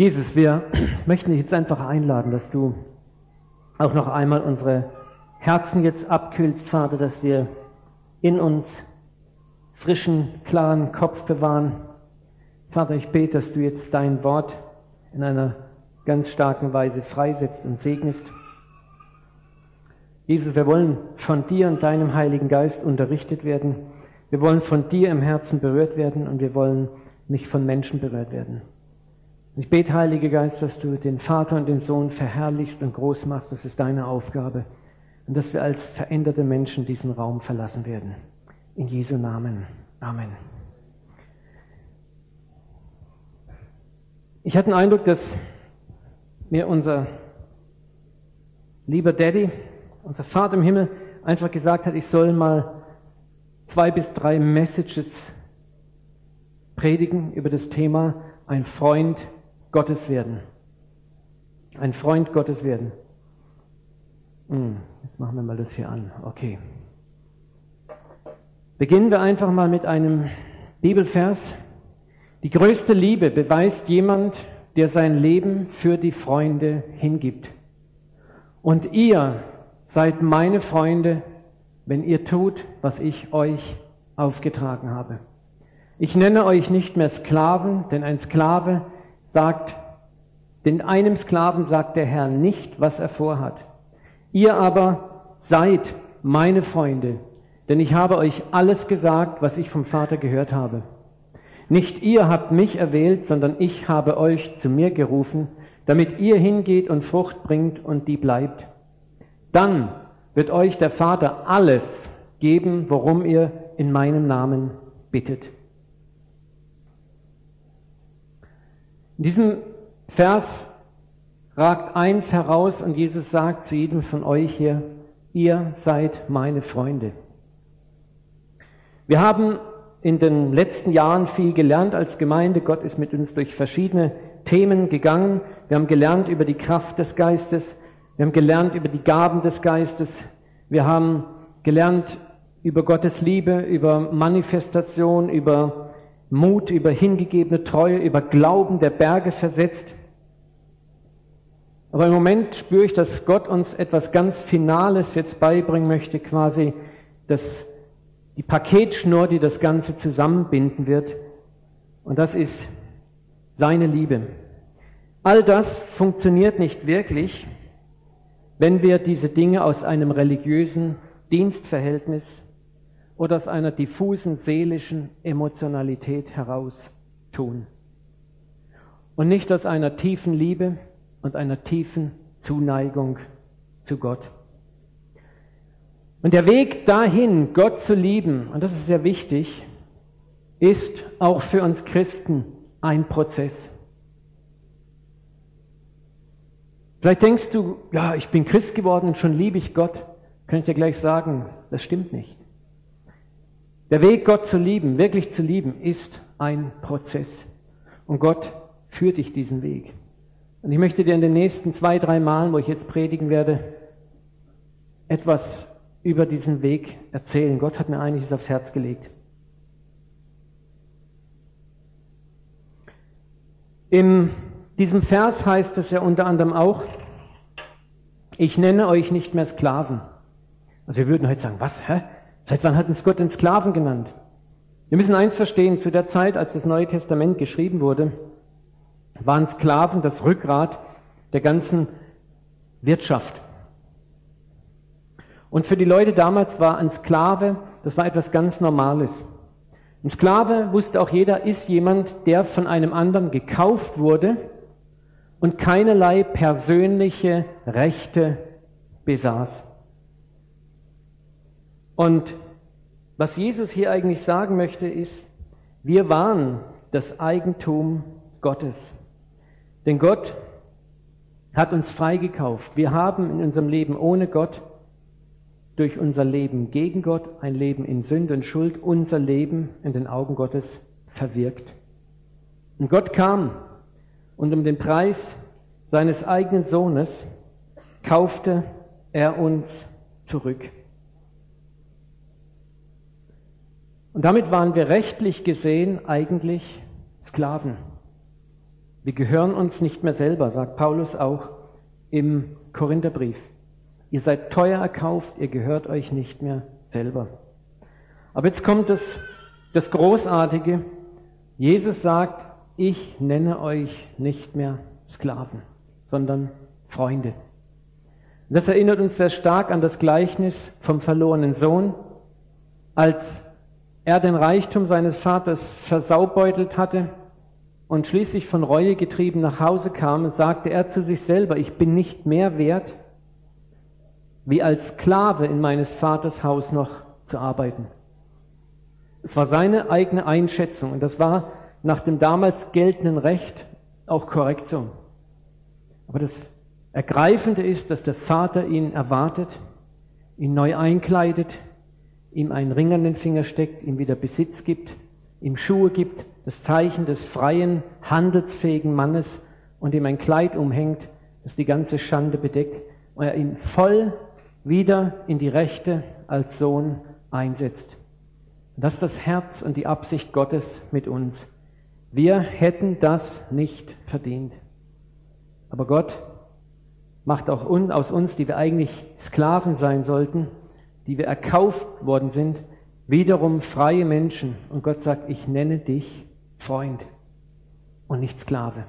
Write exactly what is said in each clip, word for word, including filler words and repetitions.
Jesus, wir möchten dich jetzt einfach einladen, dass du auch noch einmal unsere Herzen jetzt abkühlst, Vater, dass wir in uns frischen, klaren Kopf bewahren. Vater, ich bete, dass du jetzt dein Wort in einer ganz starken Weise freisetzt und segnest. Jesus, wir wollen von dir und deinem Heiligen Geist unterrichtet werden. Wir wollen von dir im Herzen berührt werden und wir wollen nicht von Menschen berührt werden. Ich bete, Heiliger Geist, dass du den Vater und den Sohn verherrlichst und groß machst. Das ist deine Aufgabe. Und dass wir als veränderte Menschen diesen Raum verlassen werden. In Jesu Namen. Amen. Ich hatte den Eindruck, dass mir unser lieber Daddy, unser Vater im Himmel, einfach gesagt hat, ich soll mal zwei bis drei Messages predigen über das Thema ein Freund Gottes werden. Ein Freund Gottes werden. Hm, jetzt machen wir mal das hier an. Okay. Beginnen wir einfach mal mit einem Bibelvers. Die größte Liebe beweist jemand, der sein Leben für die Freunde hingibt. Und ihr seid meine Freunde, wenn ihr tut, was ich euch aufgetragen habe. Ich nenne euch nicht mehr Sklaven, denn ein Sklave sagt, denn einem Sklaven sagt der Herr nicht, was er vorhat. Ihr aber seid meine Freunde, denn ich habe euch alles gesagt, was ich vom Vater gehört habe. Nicht ihr habt mich erwählt, sondern ich habe euch zu mir gerufen, damit ihr hingeht und Frucht bringt und die bleibt. Dann wird euch der Vater alles geben, worum ihr in meinem Namen bittet. In diesem Vers ragt eins heraus und Jesus sagt zu jedem von euch hier, ihr seid meine Freunde. Wir haben in den letzten Jahren viel gelernt als Gemeinde. Gott ist mit uns durch verschiedene Themen gegangen. Wir haben gelernt über die Kraft des Geistes. Wir haben gelernt über die Gaben des Geistes. Wir haben gelernt über Gottes Liebe, über Manifestation, über Mut, über hingegebene Treue, über Glauben, der Berge versetzt. Aber im Moment spüre ich, dass Gott uns etwas ganz Finales jetzt beibringen möchte, quasi das, die Paketschnur, die das Ganze zusammenbinden wird. Und das ist seine Liebe. All das funktioniert nicht wirklich, wenn wir diese Dinge aus einem religiösen Dienstverhältnis oder aus einer diffusen seelischen Emotionalität heraus tun. Und nicht aus einer tiefen Liebe und einer tiefen Zuneigung zu Gott. Und der Weg dahin, Gott zu lieben, und das ist sehr wichtig, ist auch für uns Christen ein Prozess. Vielleicht denkst du, ja, ich bin Christ geworden und schon liebe ich Gott. Kann ich dir gleich sagen, das stimmt nicht. Der Weg, Gott zu lieben, wirklich zu lieben, ist ein Prozess. Und Gott führt dich diesen Weg. Und ich möchte dir in den nächsten zwei, drei Malen, wo ich jetzt predigen werde, etwas über diesen Weg erzählen. Gott hat mir einiges aufs Herz gelegt. In diesem Vers heißt es ja unter anderem auch, ich nenne euch nicht mehr Sklaven. Also wir würden heute sagen, was, hä? Seit wann hat uns Gott den Sklaven genannt? Wir müssen eins verstehen, zu der Zeit, als das Neue Testament geschrieben wurde, waren Sklaven das Rückgrat der ganzen Wirtschaft. Und für die Leute damals war ein Sklave, das war etwas ganz Normales. Ein Sklave, wusste auch jeder, ist jemand, der von einem anderen gekauft wurde und keinerlei persönliche Rechte besaß. Und was Jesus hier eigentlich sagen möchte, ist, wir waren das Eigentum Gottes. Denn Gott hat uns freigekauft. Wir haben in unserem Leben ohne Gott, durch unser Leben gegen Gott, ein Leben in Sünde und Schuld, unser Leben in den Augen Gottes verwirkt. Und Gott kam und um den Preis seines eigenen Sohnes kaufte er uns zurück. Und damit waren wir rechtlich gesehen eigentlich Sklaven. Wir gehören uns nicht mehr selber, sagt Paulus auch im Korintherbrief. Ihr seid teuer erkauft, ihr gehört euch nicht mehr selber. Aber jetzt kommt das, das Großartige. Jesus sagt, ich nenne euch nicht mehr Sklaven, sondern Freunde. Das erinnert uns sehr stark an das Gleichnis vom verlorenen Sohn, als er den Reichtum seines Vaters versaubeutelt hatte und schließlich von Reue getrieben nach Hause kam, sagte er zu sich selber, ich bin nicht mehr wert, wie als Sklave in meines Vaters Haus noch zu arbeiten. Es war seine eigene Einschätzung und das war nach dem damals geltenden Recht auch korrekt so. Aber das Ergreifende ist, dass der Vater ihn erwartet, ihn neu einkleidet, ihm einen Ring an den Finger steckt, ihm wieder Besitz gibt, ihm Schuhe gibt, das Zeichen des freien, handelsfähigen Mannes und ihm ein Kleid umhängt, das die ganze Schande bedeckt und er ihn voll wieder in die Rechte als Sohn einsetzt. Das ist das Herz und die Absicht Gottes mit uns. Wir hätten das nicht verdient. Aber Gott macht auch uns, aus uns, die wir eigentlich Sklaven sein sollten, die wir erkauft worden sind, wiederum freie Menschen. Und Gott sagt, ich nenne dich Freund und nicht Sklave.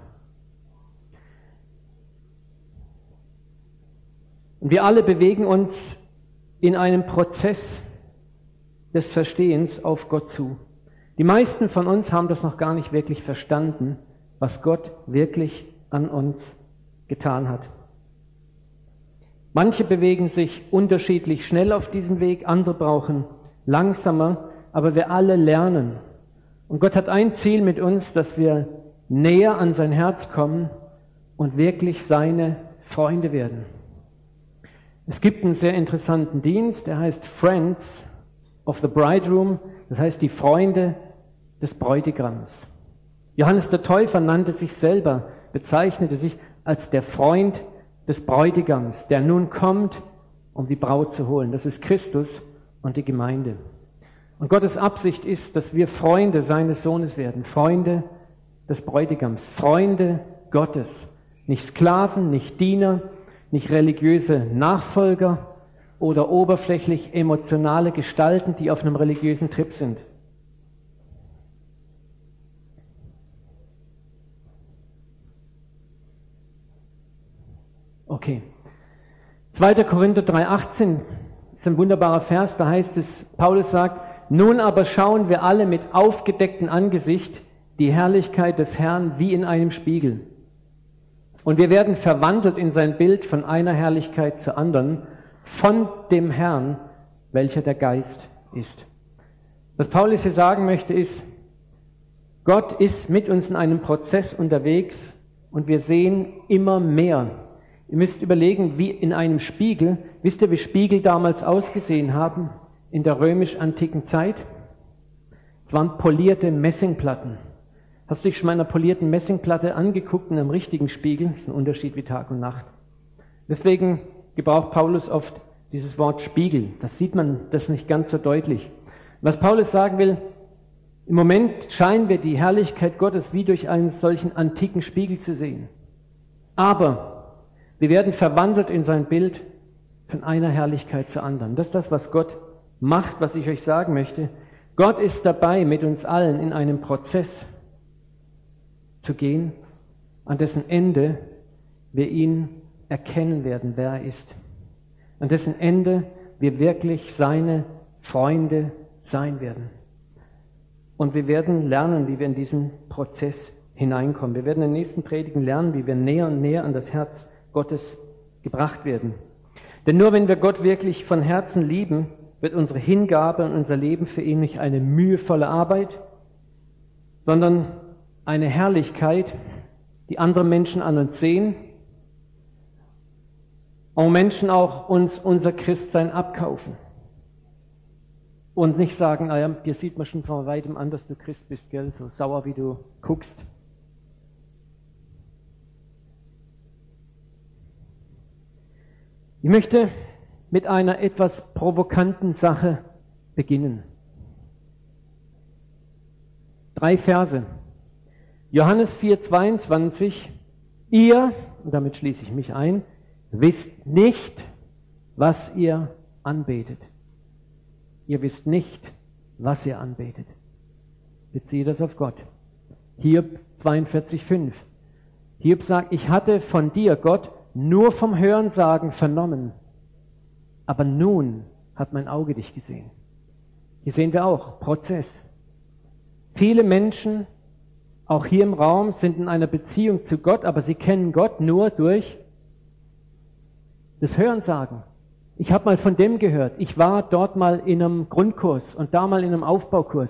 Und wir alle bewegen uns in einem Prozess des Verstehens auf Gott zu. Die meisten von uns haben das noch gar nicht wirklich verstanden, was Gott wirklich an uns getan hat. Manche bewegen sich unterschiedlich schnell auf diesem Weg, andere brauchen langsamer, aber wir alle lernen. Und Gott hat ein Ziel mit uns, dass wir näher an sein Herz kommen und wirklich seine Freunde werden. Es gibt einen sehr interessanten Dienst, der heißt Friends of the Bridegroom, das heißt die Freunde des Bräutigams. Johannes der Täufer nannte sich selber, bezeichnete sich als der Freund des Bräutigams, der nun kommt, um die Braut zu holen. Das ist Christus und die Gemeinde. Und Gottes Absicht ist, dass wir Freunde seines Sohnes werden, Freunde des Bräutigams, Freunde Gottes, nicht Sklaven, nicht Diener, nicht religiöse Nachfolger oder oberflächlich emotionale Gestalten, die auf einem religiösen Trip sind. Okay. zweiter Korinther drei achtzehn ist ein wunderbarer Vers, da heißt es, Paulus sagt, nun aber schauen wir alle mit aufgedecktem Angesicht die Herrlichkeit des Herrn wie in einem Spiegel. Und wir werden verwandelt in sein Bild von einer Herrlichkeit zur anderen, von dem Herrn, welcher der Geist ist. Was Paulus hier sagen möchte ist, Gott ist mit uns in einem Prozess unterwegs und wir sehen immer mehr. Ihr müsst überlegen, wie in einem Spiegel, wisst ihr, wie Spiegel damals ausgesehen haben in der römisch-antiken Zeit? Es waren polierte Messingplatten. Hast du dich schon mal einer polierten Messingplatte angeguckt in einem richtigen Spiegel? Das ist ein Unterschied wie Tag und Nacht. Deswegen gebraucht Paulus oft dieses Wort Spiegel. Das sieht man das nicht ganz so deutlich. Was Paulus sagen will, im Moment scheinen wir die Herrlichkeit Gottes wie durch einen solchen antiken Spiegel zu sehen. Aber wir werden verwandelt in sein Bild von einer Herrlichkeit zur anderen. Das ist das, was Gott macht, was ich euch sagen möchte. Gott ist dabei, mit uns allen in einem Prozess zu gehen, an dessen Ende wir ihn erkennen werden, wer er ist. An dessen Ende wir wirklich seine Freunde sein werden. Und wir werden lernen, wie wir in diesen Prozess hineinkommen. Wir werden in den nächsten Predigen lernen, wie wir näher und näher an das Herz Gottes gebracht werden. Denn nur wenn wir Gott wirklich von Herzen lieben, wird unsere Hingabe und unser Leben für ihn nicht eine mühevolle Arbeit, sondern eine Herrlichkeit, die andere Menschen an uns sehen und Menschen auch uns unser Christsein abkaufen und nicht sagen, naja, dir sieht man schon von weitem an, dass du Christ bist, gell, so sauer wie du guckst. Ich möchte mit einer etwas provokanten Sache beginnen. Drei Verse. Johannes vier, zweiundzwanzig, ihr, und damit schließe ich mich ein, wisst nicht, was ihr anbetet. Ihr wisst nicht, was ihr anbetet. Beziehe das auf Gott. Hiob zweiundvierzig, fünf. Hiob sagt, ich hatte von dir, Gott, nur vom Hörensagen vernommen, aber nun hat mein Auge dich gesehen. Hier sehen wir auch Prozess. Viele Menschen, auch hier im Raum, sind in einer Beziehung zu Gott, aber sie kennen Gott nur durch das Hörensagen. Ich habe mal von dem gehört. Ich war dort mal in einem Grundkurs und da mal in einem Aufbaukurs.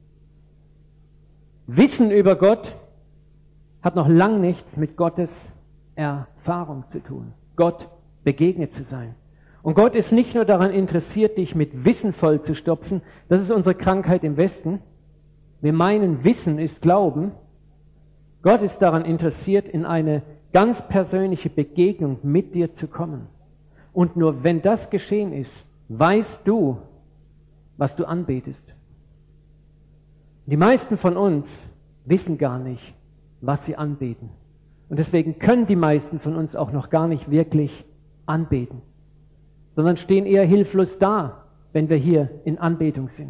Wissen über Gott hat noch lang nichts mit Gottes Erfahrung zu tun. Gott begegnet zu sein. Und Gott ist nicht nur daran interessiert, dich mit Wissen voll zu stopfen. Das ist unsere Krankheit im Westen. Wir meinen, Wissen ist Glauben. Gott ist daran interessiert, in eine ganz persönliche Begegnung mit dir zu kommen. Und nur wenn das geschehen ist, weißt du, was du anbetest. Die meisten von uns wissen gar nicht, was sie anbeten. Und deswegen können die meisten von uns auch noch gar nicht wirklich anbeten, sondern stehen eher hilflos da, wenn wir hier in Anbetung sind.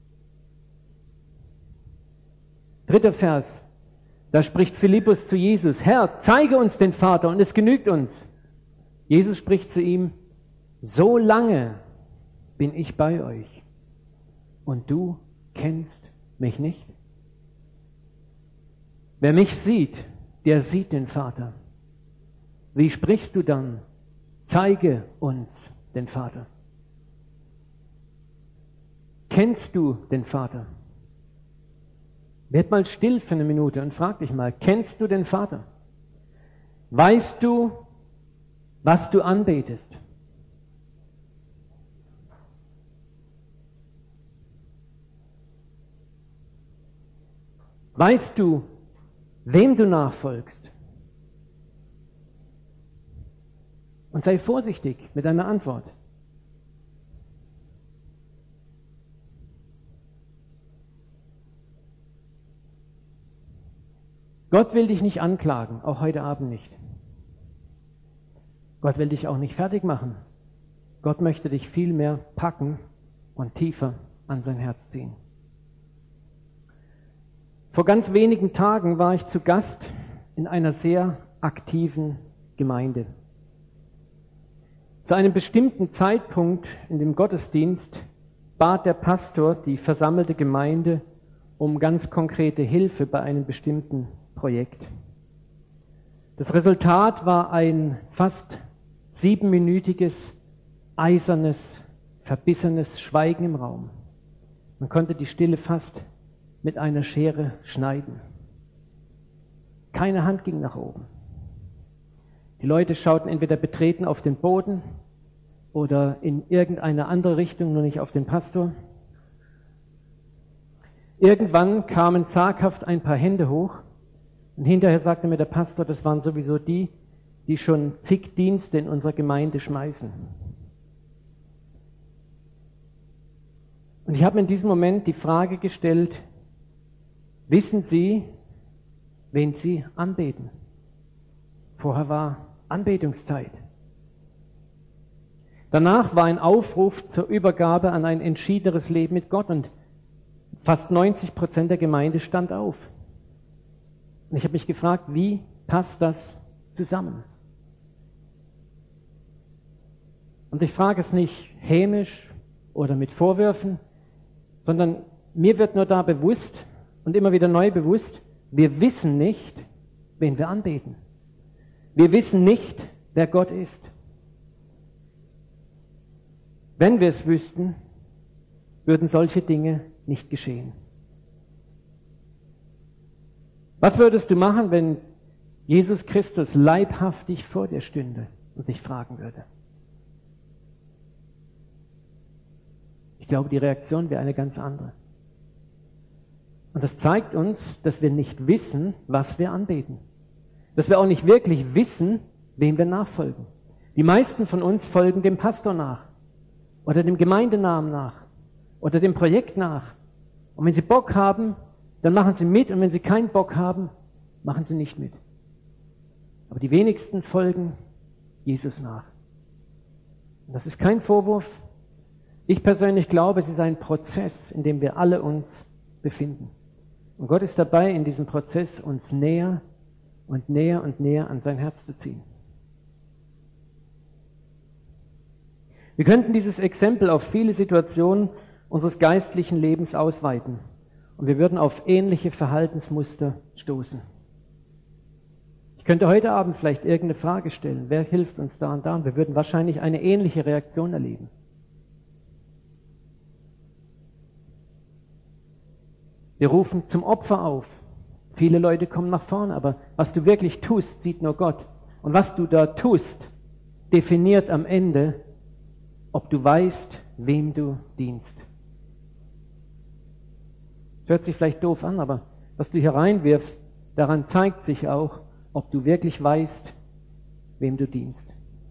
Dritter Vers, da spricht Philippus zu Jesus, Herr, zeige uns den Vater und es genügt uns. Jesus spricht zu ihm, so lange bin ich bei euch und du kennst mich nicht. Wer mich sieht, der sieht den Vater. Wie sprichst du dann? Zeige uns den Vater. Kennst du den Vater? Werd mal still für eine Minute und frag dich mal, kennst du den Vater? Weißt du, was du anbetest? Weißt du, wem du nachfolgst? Und sei vorsichtig mit deiner Antwort. Gott will dich nicht anklagen, auch heute Abend nicht. Gott will dich auch nicht fertig machen. Gott möchte dich vielmehr packen und tiefer an sein Herz ziehen. Vor ganz wenigen Tagen war ich zu Gast in einer sehr aktiven Gemeinde. Zu einem bestimmten Zeitpunkt in dem Gottesdienst bat der Pastor die versammelte Gemeinde um ganz konkrete Hilfe bei einem bestimmten Projekt. Das Resultat war ein fast siebenminütiges, eisernes, verbissenes Schweigen im Raum. Man konnte die Stille fast mit einer Schere schneiden. Keine Hand ging nach oben. Die Leute schauten entweder betreten auf den Boden oder in irgendeine andere Richtung, nur nicht auf den Pastor. Irgendwann kamen zaghaft ein paar Hände hoch und hinterher sagte mir der Pastor, das waren sowieso die, die schon zig Dienste in unserer Gemeinde schmeißen. Und ich habe mir in diesem Moment die Frage gestellt, wissen Sie, wen Sie anbeten? Vorher war Anbetungszeit. Danach war ein Aufruf zur Übergabe an ein entschiedeneres Leben mit Gott und fast neunzig Prozent der Gemeinde stand auf. Und ich habe mich gefragt, wie passt das zusammen? Und ich frage es nicht hämisch oder mit Vorwürfen, sondern mir wird nur da bewusst und immer wieder neu bewusst, wir wissen nicht, wen wir anbeten. Wir wissen nicht, wer Gott ist. Wenn wir es wüssten, würden solche Dinge nicht geschehen. Was würdest du machen, wenn Jesus Christus leibhaftig vor dir stünde und dich fragen würde? Ich glaube, die Reaktion wäre eine ganz andere. Und das zeigt uns, dass wir nicht wissen, was wir anbeten. Dass wir auch nicht wirklich wissen, wem wir nachfolgen. Die meisten von uns folgen dem Pastor nach oder dem Gemeindenamen nach oder dem Projekt nach. Und wenn sie Bock haben, dann machen sie mit und wenn sie keinen Bock haben, machen sie nicht mit. Aber die wenigsten folgen Jesus nach. Und das ist kein Vorwurf. Ich persönlich glaube, es ist ein Prozess, in dem wir alle uns befinden. Und Gott ist dabei, in diesem Prozess uns näher und näher und näher an sein Herz zu ziehen. Wir könnten dieses Exempel auf viele Situationen unseres geistlichen Lebens ausweiten. Und wir würden auf ähnliche Verhaltensmuster stoßen. Ich könnte heute Abend vielleicht irgendeine Frage stellen. Wer hilft uns da und da? Und wir würden wahrscheinlich eine ähnliche Reaktion erleben. Wir rufen zum Opfer auf. Viele Leute kommen nach vorne, aber was du wirklich tust, sieht nur Gott. Und was du da tust, definiert am Ende, ob du weißt, wem du dienst. Das hört sich vielleicht doof an, aber was du hier reinwirfst, daran zeigt sich auch, ob du wirklich weißt, wem du dienst.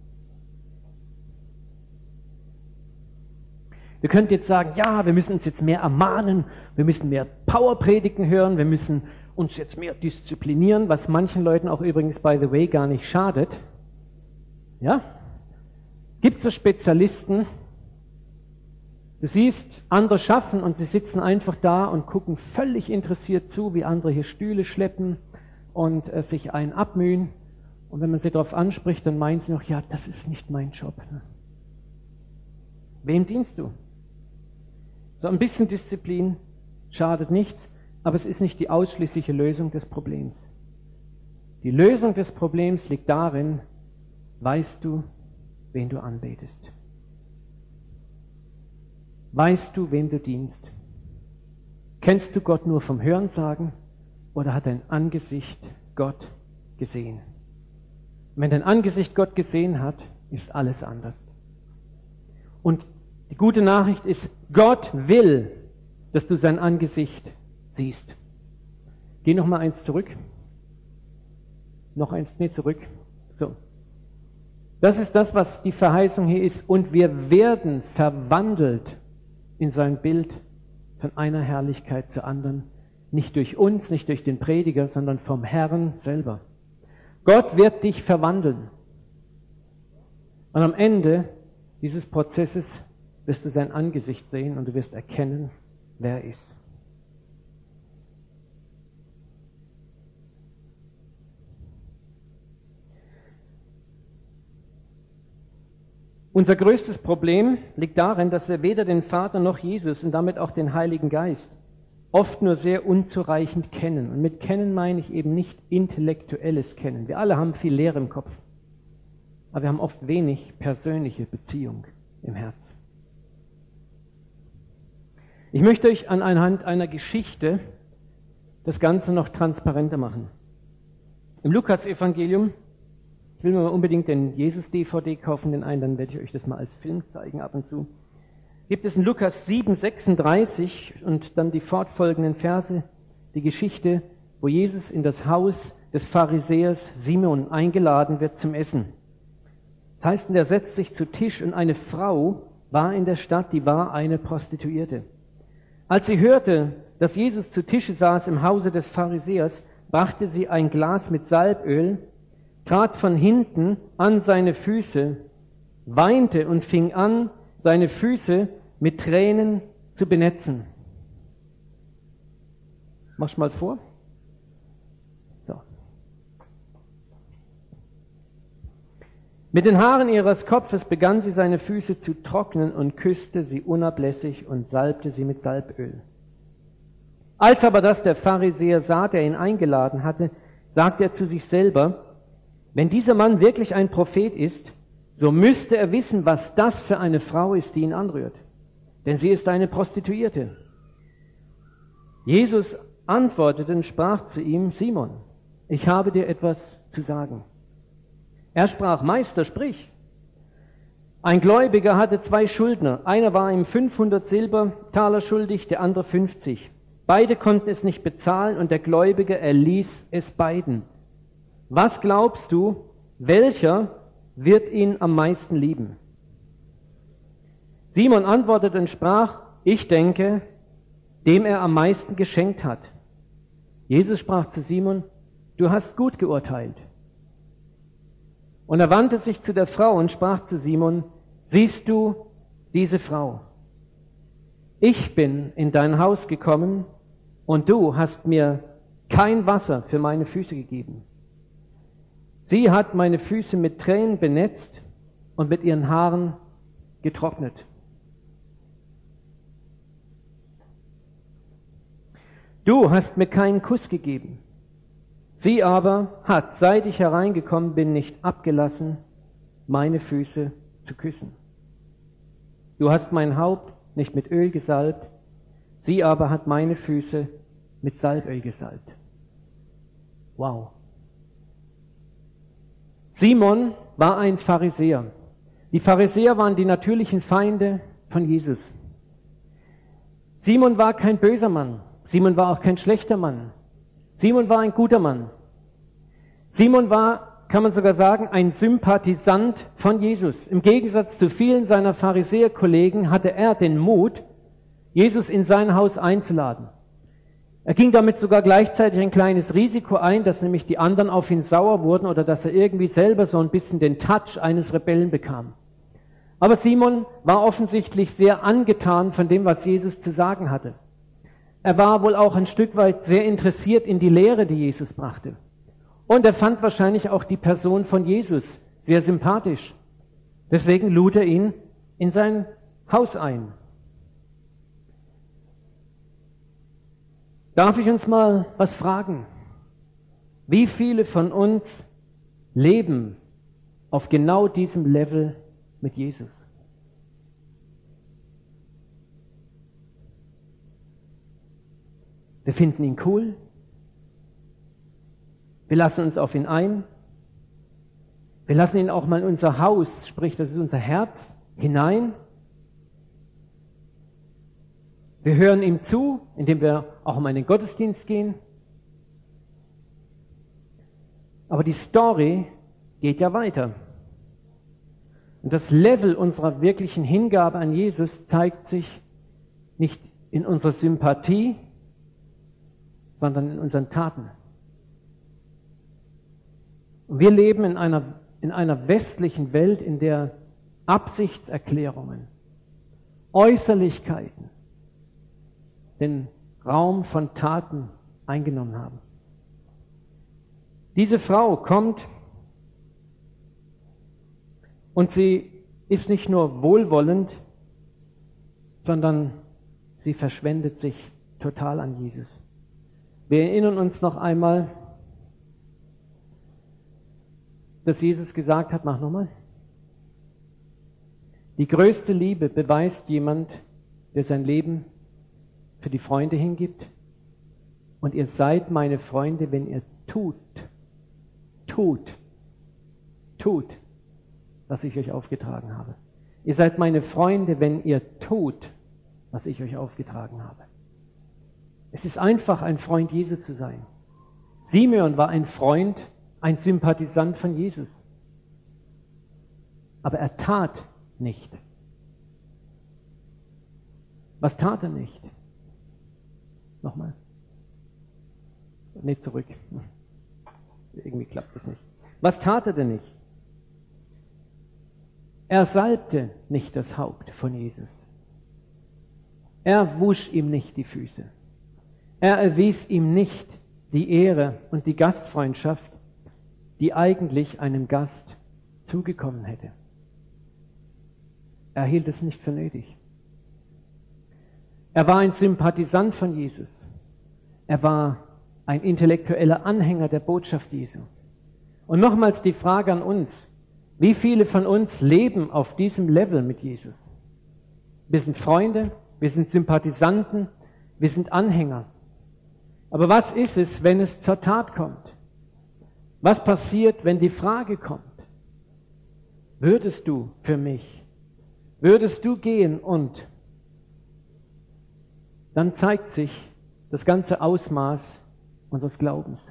Wir könnten jetzt sagen, ja, wir müssen uns jetzt mehr ermahnen, wir müssen mehr Powerpredigen hören, wir müssen uns jetzt mehr disziplinieren, was manchen Leuten auch übrigens, by the way, gar nicht schadet. Ja? Gibt es so Spezialisten, du siehst, andere schaffen und sie sitzen einfach da und gucken völlig interessiert zu, wie andere hier Stühle schleppen und äh, sich einen abmühen. Und wenn man sie darauf anspricht, dann meinen sie noch, ja, das ist nicht mein Job. Ne? Wem dienst du? So ein bisschen Disziplin schadet nichts, aber es ist nicht die ausschließliche Lösung des Problems. Die Lösung des Problems liegt darin, weißt du, wen du anbetest? Weißt du, wem du dienst? Kennst du Gott nur vom Hörensagen oder hat dein Angesicht Gott gesehen? Und wenn dein Angesicht Gott gesehen hat, ist alles anders. Und die gute Nachricht ist, Gott will, dass du sein Angesicht siehst. Geh noch mal eins zurück. Noch eins, nee, zurück. So. Das ist das, was die Verheißung hier ist. Und wir werden verwandelt in sein Bild von einer Herrlichkeit zur anderen. Nicht durch uns, nicht durch den Prediger, sondern vom Herrn selber. Gott wird dich verwandeln. Und am Ende dieses Prozesses wirst du sein Angesicht sehen und du wirst erkennen, wer er ist. Unser größtes Problem liegt darin, dass wir weder den Vater noch Jesus und damit auch den Heiligen Geist oft nur sehr unzureichend kennen. Und mit kennen meine ich eben nicht intellektuelles Kennen. Wir alle haben viel Leere im Kopf, aber wir haben oft wenig persönliche Beziehung im Herz. Ich möchte euch anhand einer Geschichte das Ganze noch transparenter machen. Im Lukas-Evangelium, ich will mir mal unbedingt den Jesus-D V D kaufen, den einen, dann werde ich euch das mal als Film zeigen ab und zu. Gibt es in Lukas sieben sechsunddreißig und dann die fortfolgenden Verse, die Geschichte, wo Jesus in das Haus des Pharisäers Simon eingeladen wird zum Essen. Das heißt, er setzt sich zu Tisch und eine Frau war in der Stadt, die war eine Prostituierte. Als sie hörte, dass Jesus zu Tische saß im Hause des Pharisäers, brachte sie ein Glas mit Salböl, trat von hinten an seine Füße, weinte und fing an, seine Füße mit Tränen zu benetzen. Mach's mal vor. So. Mit den Haaren ihres Kopfes begann sie seine Füße zu trocknen und küsste sie unablässig und salbte sie mit Salböl. Als aber das der Pharisäer sah, der ihn eingeladen hatte, sagte er zu sich selber, wenn dieser Mann wirklich ein Prophet ist, so müsste er wissen, was das für eine Frau ist, die ihn anrührt. Denn sie ist eine Prostituierte. Jesus antwortete und sprach zu ihm, Simon, ich habe dir etwas zu sagen. Er sprach, Meister, sprich. Ein Gläubiger hatte zwei Schuldner. Einer war ihm fünfhundert Silbertaler schuldig, der andere fünfzig. Beide konnten es nicht bezahlen und der Gläubige erließ es beiden. Was glaubst du, welcher wird ihn am meisten lieben? Simon antwortete und sprach, ich denke, dem er am meisten geschenkt hat. Jesus sprach zu Simon, du hast gut geurteilt. Und er wandte sich zu der Frau und sprach zu Simon, siehst du diese Frau? Ich bin in dein Haus gekommen und du hast mir kein Wasser für meine Füße gegeben. Sie hat meine Füße mit Tränen benetzt und mit ihren Haaren getrocknet. Du hast mir keinen Kuss gegeben. Sie aber hat, seit ich hereingekommen bin, nicht abgelassen, meine Füße zu küssen. Du hast mein Haupt nicht mit Öl gesalbt, sie aber hat meine Füße mit Salböl gesalbt. Wow. Simon war ein Pharisäer. Die Pharisäer waren die natürlichen Feinde von Jesus. Simon war kein böser Mann. Simon war auch kein schlechter Mann. Simon war ein guter Mann. Simon war, kann man sogar sagen, ein Sympathisant von Jesus. Im Gegensatz zu vielen seiner Pharisäerkollegen hatte er den Mut, Jesus in sein Haus einzuladen. Er ging damit sogar gleichzeitig ein kleines Risiko ein, dass nämlich die anderen auf ihn sauer wurden oder dass er irgendwie selber so ein bisschen den Touch eines Rebellen bekam. Aber Simon war offensichtlich sehr angetan von dem, was Jesus zu sagen hatte. Er war wohl auch ein Stück weit sehr interessiert in die Lehre, die Jesus brachte. Und er fand wahrscheinlich auch die Person von Jesus sehr sympathisch. Deswegen lud er ihn in sein Haus ein. Darf ich uns mal was fragen? Wie viele von uns leben auf genau diesem Level mit Jesus? Wir finden ihn cool. Wir lassen uns auf ihn ein. Wir lassen ihn auch mal in unser Haus, sprich, das ist unser Herz, hinein. Wir hören ihm zu, indem wir auch mal in den Gottesdienst gehen. Aber die Story geht ja weiter. Und das Level unserer wirklichen Hingabe an Jesus zeigt sich nicht in unserer Sympathie, sondern in unseren Taten. Und wir leben in einer, in einer westlichen Welt, in der Absichtserklärungen, Äußerlichkeiten den Raum von Taten eingenommen haben. Diese Frau kommt und sie ist nicht nur wohlwollend, sondern sie verschwendet sich total an Jesus. Wir erinnern uns noch einmal, dass Jesus gesagt hat, mach nochmal. Die größte Liebe beweist jemand, der sein Leben für die Freunde hingibt. Und ihr seid meine Freunde, wenn ihr tut, tut, tut, was ich euch aufgetragen habe. Ihr seid meine Freunde, wenn ihr tut, was ich euch aufgetragen habe. Es ist einfach, ein Freund Jesu zu sein. Simeon war ein Freund, ein Sympathisant von Jesus. Aber er tat nicht. Was tat er nicht? Nochmal. Nee, zurück. Irgendwie klappt das nicht. Was tat er denn nicht? Er salbte nicht das Haupt von Jesus. Er wusch ihm nicht die Füße. Er erwies ihm nicht die Ehre und die Gastfreundschaft, die eigentlich einem Gast zugekommen hätte. Er hielt es nicht für nötig. Er war ein Sympathisant von Jesus. Er war ein intellektueller Anhänger der Botschaft Jesu. Und nochmals die Frage an uns, wie viele von uns leben auf diesem Level mit Jesus? Wir sind Freunde, wir sind Sympathisanten, wir sind Anhänger. Aber was ist es, wenn es zur Tat kommt? Was passiert, wenn die Frage kommt? Würdest du für mich, würdest du gehen und dann zeigt sich das ganze Ausmaß unseres Glaubens.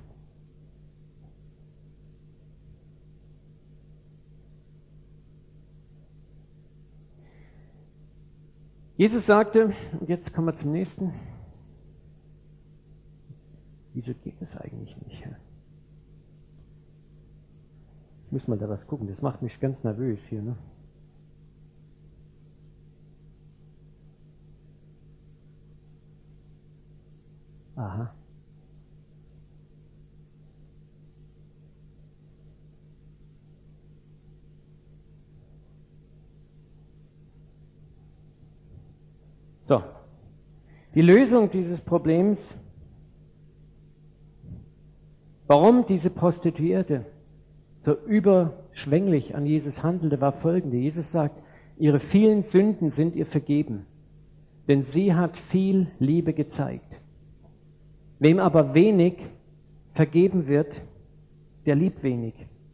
Jesus sagte, und jetzt kommen wir zum nächsten. Wieso geht das eigentlich nicht? Ich muss mal da was gucken, das macht mich ganz nervös hier, ne? Aha. So. Die Lösung dieses Problems, warum diese Prostituierte so überschwänglich an Jesus handelte, war folgende. Jesus sagt, ihre vielen Sünden sind ihr vergeben, denn sie hat viel Liebe gezeigt. Wem aber wenig vergeben wird, der liebt wenig.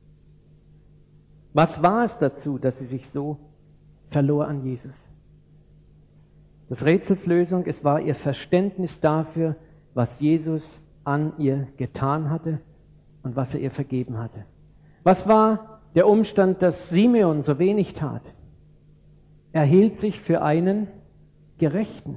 Was war es dazu, dass sie sich so verlor an Jesus? Das Rätsels Lösung, es war ihr Verständnis dafür, was Jesus an ihr getan hatte und was er ihr vergeben hatte. Was war der Umstand, dass Simeon so wenig tat? Er hielt sich für einen Gerechten.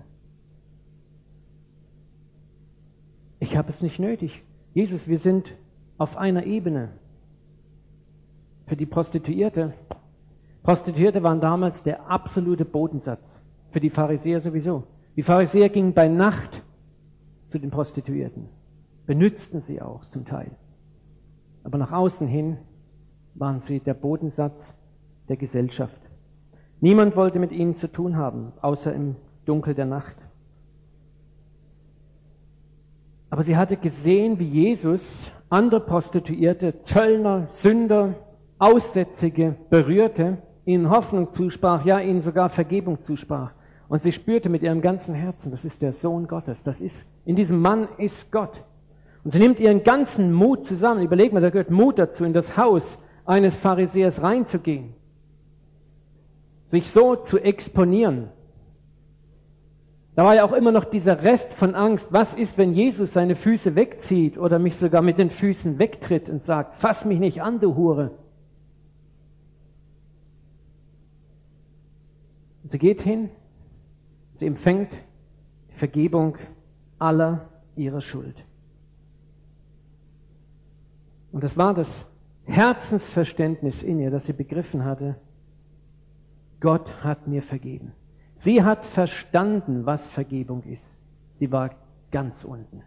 Ich habe es nicht nötig. Jesus, wir sind auf einer Ebene. Für die Prostituierte. Prostituierte waren damals der absolute Bodensatz. Für die Pharisäer sowieso. Die Pharisäer gingen bei Nacht zu den Prostituierten. Benützten sie auch zum Teil. Aber nach außen hin waren sie der Bodensatz der Gesellschaft. Niemand wollte mit ihnen zu tun haben, außer im Dunkel der Nacht. Aber sie hatte gesehen, wie Jesus andere Prostituierte, Zöllner, Sünder, Aussätzige berührte, ihnen Hoffnung zusprach, ja, ihnen sogar Vergebung zusprach. Und sie spürte mit ihrem ganzen Herzen, das ist der Sohn Gottes, das ist, in diesem Mann ist Gott. Und sie nimmt ihren ganzen Mut zusammen. Überleg mal, da gehört Mut dazu, in das Haus eines Pharisäers reinzugehen. Sich so zu exponieren. Da war ja auch immer noch dieser Rest von Angst. Was ist, wenn Jesus seine Füße wegzieht oder mich sogar mit den Füßen wegtritt und sagt, fass mich nicht an, du Hure. Und sie geht hin, sie empfängt die Vergebung aller ihrer Schuld. Und das war das Herzensverständnis in ihr, dass sie begriffen hatte, Gott hat mir vergeben. Sie hat verstanden, was Vergebung ist. Sie war ganz unten.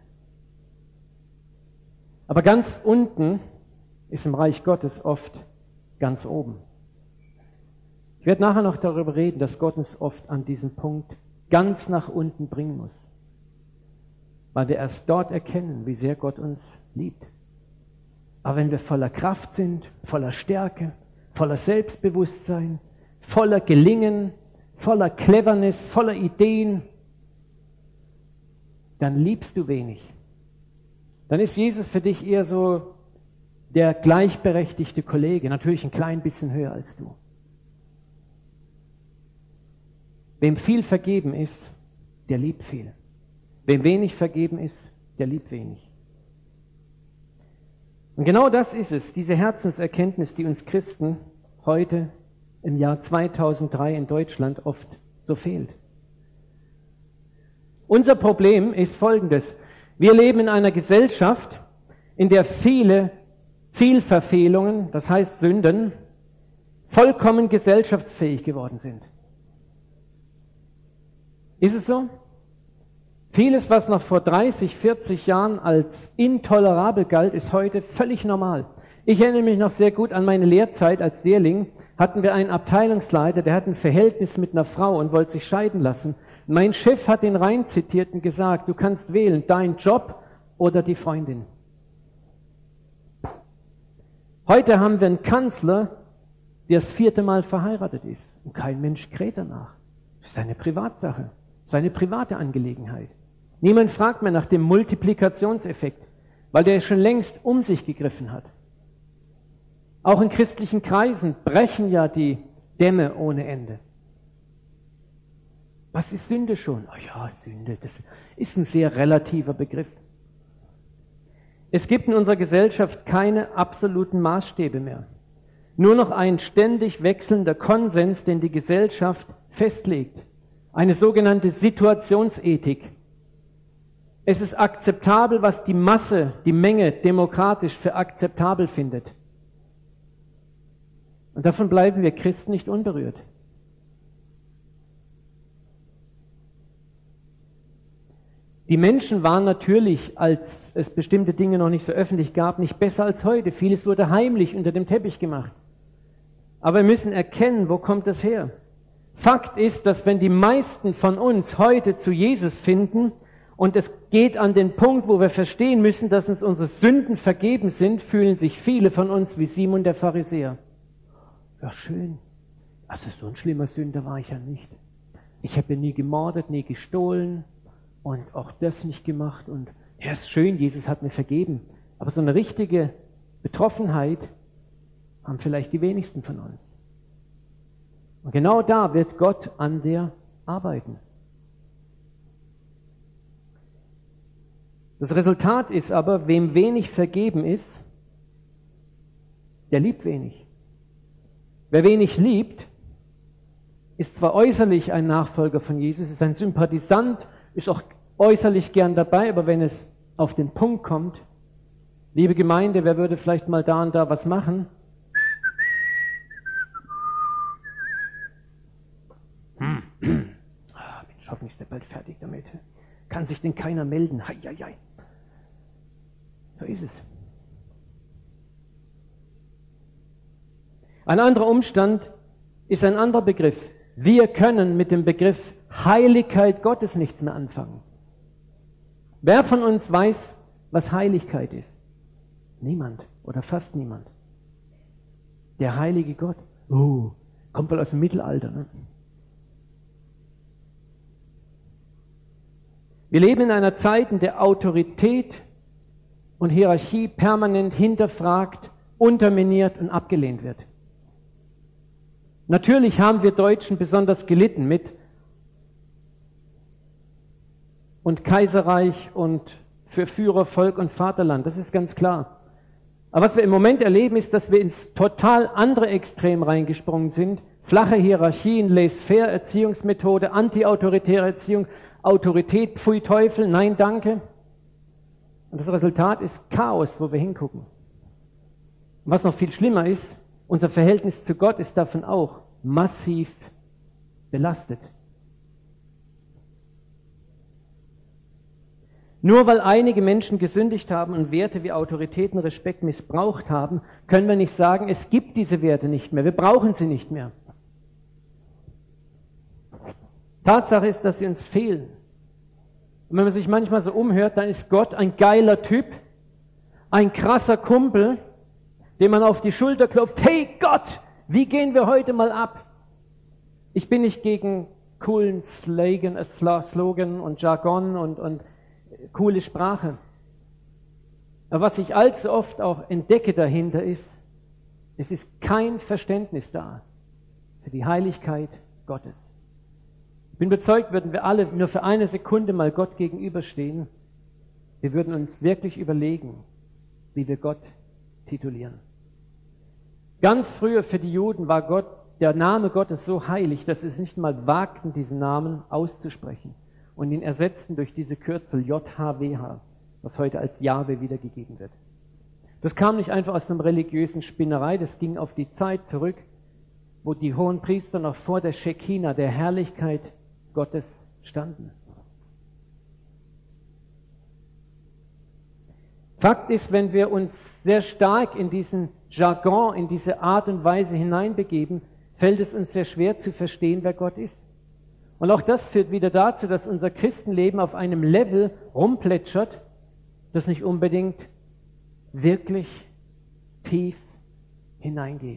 Aber ganz unten ist im Reich Gottes oft ganz oben. Ich werde nachher noch darüber reden, dass Gott uns oft an diesen Punkt ganz nach unten bringen muss. Weil wir erst dort erkennen, wie sehr Gott uns liebt. Aber wenn wir voller Kraft sind, voller Stärke, voller Selbstbewusstsein, voller Gelingen, voller Cleverness, voller Ideen, dann liebst du wenig. Dann ist Jesus für dich eher so der gleichberechtigte Kollege, natürlich ein klein bisschen höher als du. Wem viel vergeben ist, der liebt viel. Wem wenig vergeben ist, der liebt wenig. Und genau das ist es, diese Herzenserkenntnis, die uns Christen heute im Jahr zweitausenddrei in Deutschland oft so fehlt. Unser Problem ist folgendes. Wir leben in einer Gesellschaft, in der viele Zielverfehlungen, das heißt Sünden, vollkommen gesellschaftsfähig geworden sind. Ist es so? Vieles, was noch vor dreißig, vierzig Jahren als intolerabel galt, ist heute völlig normal. Ich erinnere mich noch sehr gut an meine Lehrzeit als Lehrling. Hatten wir einen Abteilungsleiter, der hat ein Verhältnis mit einer Frau und wollte sich scheiden lassen. Mein Chef hat ihn rein zitiert und gesagt, du kannst wählen, dein Job oder die Freundin. Heute haben wir einen Kanzler, der das vierte Mal verheiratet ist. Und kein Mensch kräht danach. Das ist seine Privatsache, seine private Angelegenheit. Niemand fragt mehr nach dem Multiplikationseffekt, weil der schon längst um sich gegriffen hat. Auch in christlichen Kreisen brechen ja die Dämme ohne Ende. Was ist Sünde schon? Oh ja, Sünde, das ist ein sehr relativer Begriff. Es gibt in unserer Gesellschaft keine absoluten Maßstäbe mehr. Nur noch ein ständig wechselnder Konsens, den die Gesellschaft festlegt. Eine sogenannte Situationsethik. Es ist akzeptabel, was die Masse, die Menge demokratisch für akzeptabel findet. Und davon bleiben wir Christen nicht unberührt. Die Menschen waren natürlich, als es bestimmte Dinge noch nicht so öffentlich gab, nicht besser als heute. Vieles wurde heimlich unter dem Teppich gemacht. Aber wir müssen erkennen, wo kommt das her? Fakt ist, dass wenn die meisten von uns heute zu Jesus finden und es geht an den Punkt, wo wir verstehen müssen, dass uns unsere Sünden vergeben sind, fühlen sich viele von uns wie Simon der Pharisäer. Ja, schön. Also so ein schlimmer Sünder war ich ja nicht. Ich habe ja nie gemordet, nie gestohlen und auch das nicht gemacht. Und ja, ist schön, Jesus hat mir vergeben. Aber so eine richtige Betroffenheit haben vielleicht die wenigsten von uns. Und genau da wird Gott an dir arbeiten. Das Resultat ist aber, wem wenig vergeben ist, der liebt wenig. Wer wenig liebt, ist zwar äußerlich ein Nachfolger von Jesus, ist ein Sympathisant, ist auch äußerlich gern dabei, aber wenn es auf den Punkt kommt, liebe Gemeinde, wer würde vielleicht mal da und da was machen? Hm. Ah, Mensch, hoffentlich ist der bald fertig damit. Kann sich denn keiner melden? Hei, hei, hei. So ist es. Ein anderer Umstand ist ein anderer Begriff. Wir können mit dem Begriff Heiligkeit Gottes nichts mehr anfangen. Wer von uns weiß, was Heiligkeit ist? Niemand oder fast niemand. Der heilige Gott. Oh, kommt wohl aus dem Mittelalter, ne? Wir leben in einer Zeit, in der Autorität und Hierarchie permanent hinterfragt, unterminiert und abgelehnt wird. Natürlich haben wir Deutschen besonders gelitten mit und Kaiserreich und für Führer, Volk und Vaterland, das ist ganz klar. Aber was wir im Moment erleben, ist, dass wir ins total andere Extrem reingesprungen sind. Flache Hierarchien, laissez-faire Erziehungsmethode, antiautoritäre Erziehung, Autorität, pfui Teufel, nein, danke. Und das Resultat ist Chaos, wo wir hingucken. Und was noch viel schlimmer ist, unser Verhältnis zu Gott ist davon auch massiv belastet. Nur weil einige Menschen gesündigt haben und Werte wie Autoritäten, Respekt missbraucht haben, können wir nicht sagen, es gibt diese Werte nicht mehr, wir brauchen sie nicht mehr. Tatsache ist, dass sie uns fehlen. Und wenn man sich manchmal so umhört, dann ist Gott ein geiler Typ, ein krasser Kumpel, dem man auf die Schulter klopft, hey Gott, wie gehen wir heute mal ab? Ich bin nicht gegen coolen Slogan, äh, Slogan und Jargon und, und coole Sprache. Aber was ich allzu oft auch entdecke dahinter ist, es ist kein Verständnis da für die Heiligkeit Gottes. Ich bin überzeugt, würden wir alle nur für eine Sekunde mal Gott gegenüberstehen, wir würden uns wirklich überlegen, wie wir Gott titulieren. Ganz früher für die Juden war Gott, der Name Gottes so heilig, dass sie es nicht mal wagten, diesen Namen auszusprechen und ihn ersetzten durch diese Kürzel J H W H, was heute als Jahwe wiedergegeben wird. Das kam nicht einfach aus einer religiösen Spinnerei, das ging auf die Zeit zurück, wo die hohen Priester noch vor der Schekina, der Herrlichkeit Gottes, standen. Fakt ist, wenn wir uns sehr stark in diesen Jargon, in diese Art und Weise hineinbegeben, fällt es uns sehr schwer zu verstehen, wer Gott ist. Und auch das führt wieder dazu, dass unser Christenleben auf einem Level rumplätschert, das nicht unbedingt wirklich tief hineingeht.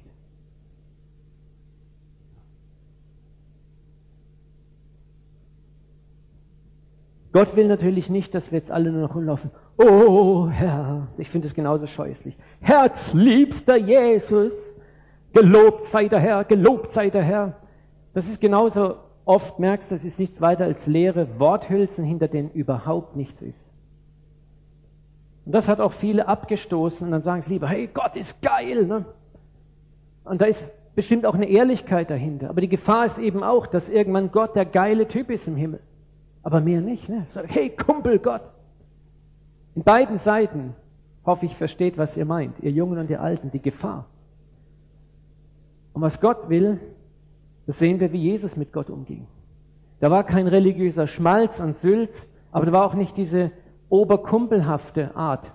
Gott will natürlich nicht, dass wir jetzt alle nur noch rumlaufen. Oh Herr, ich finde es genauso scheußlich. Herzliebster Jesus, gelobt sei der Herr, gelobt sei der Herr. Das ist genauso, oft merkst du, das ist nichts weiter als leere Worthülsen, hinter denen überhaupt nichts ist. Und das hat auch viele abgestoßen und dann sagen sie lieber, hey, Gott ist geil. Ne? Und da ist bestimmt auch eine Ehrlichkeit dahinter. Aber die Gefahr ist eben auch, dass irgendwann Gott der geile Typ ist im Himmel. Aber mehr nicht. Ne? Sag, hey, Kumpel Gott. In beiden Seiten, hoffe ich, versteht, was ihr meint, ihr Jungen und ihr Alten, die Gefahr. Und was Gott will, das sehen wir, wie Jesus mit Gott umging. Da war kein religiöser Schmalz und Sülz, aber da war auch nicht diese oberkumpelhafte Art.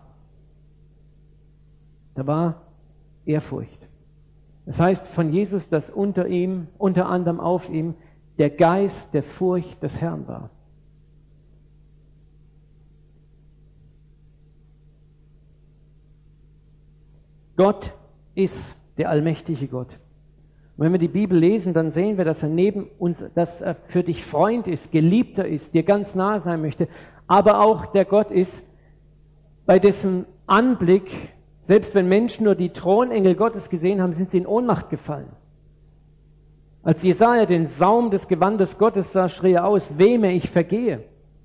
Da war Ehrfurcht. Das heißt von Jesus, dass unter ihm, unter anderem auf ihm, der Geist der Furcht des Herrn war. Gott ist der allmächtige Gott. Und wenn wir die Bibel lesen, dann sehen wir, dass er neben uns, dass er für dich Freund ist, Geliebter ist, dir ganz nahe sein möchte, aber auch der Gott ist, bei dessen Anblick, selbst wenn Menschen nur die Thronengel Gottes gesehen haben, sind sie in Ohnmacht gefallen. Als Jesaja den Saum des Gewandes Gottes sah, schrie er aus, weh mir, ich vergehe.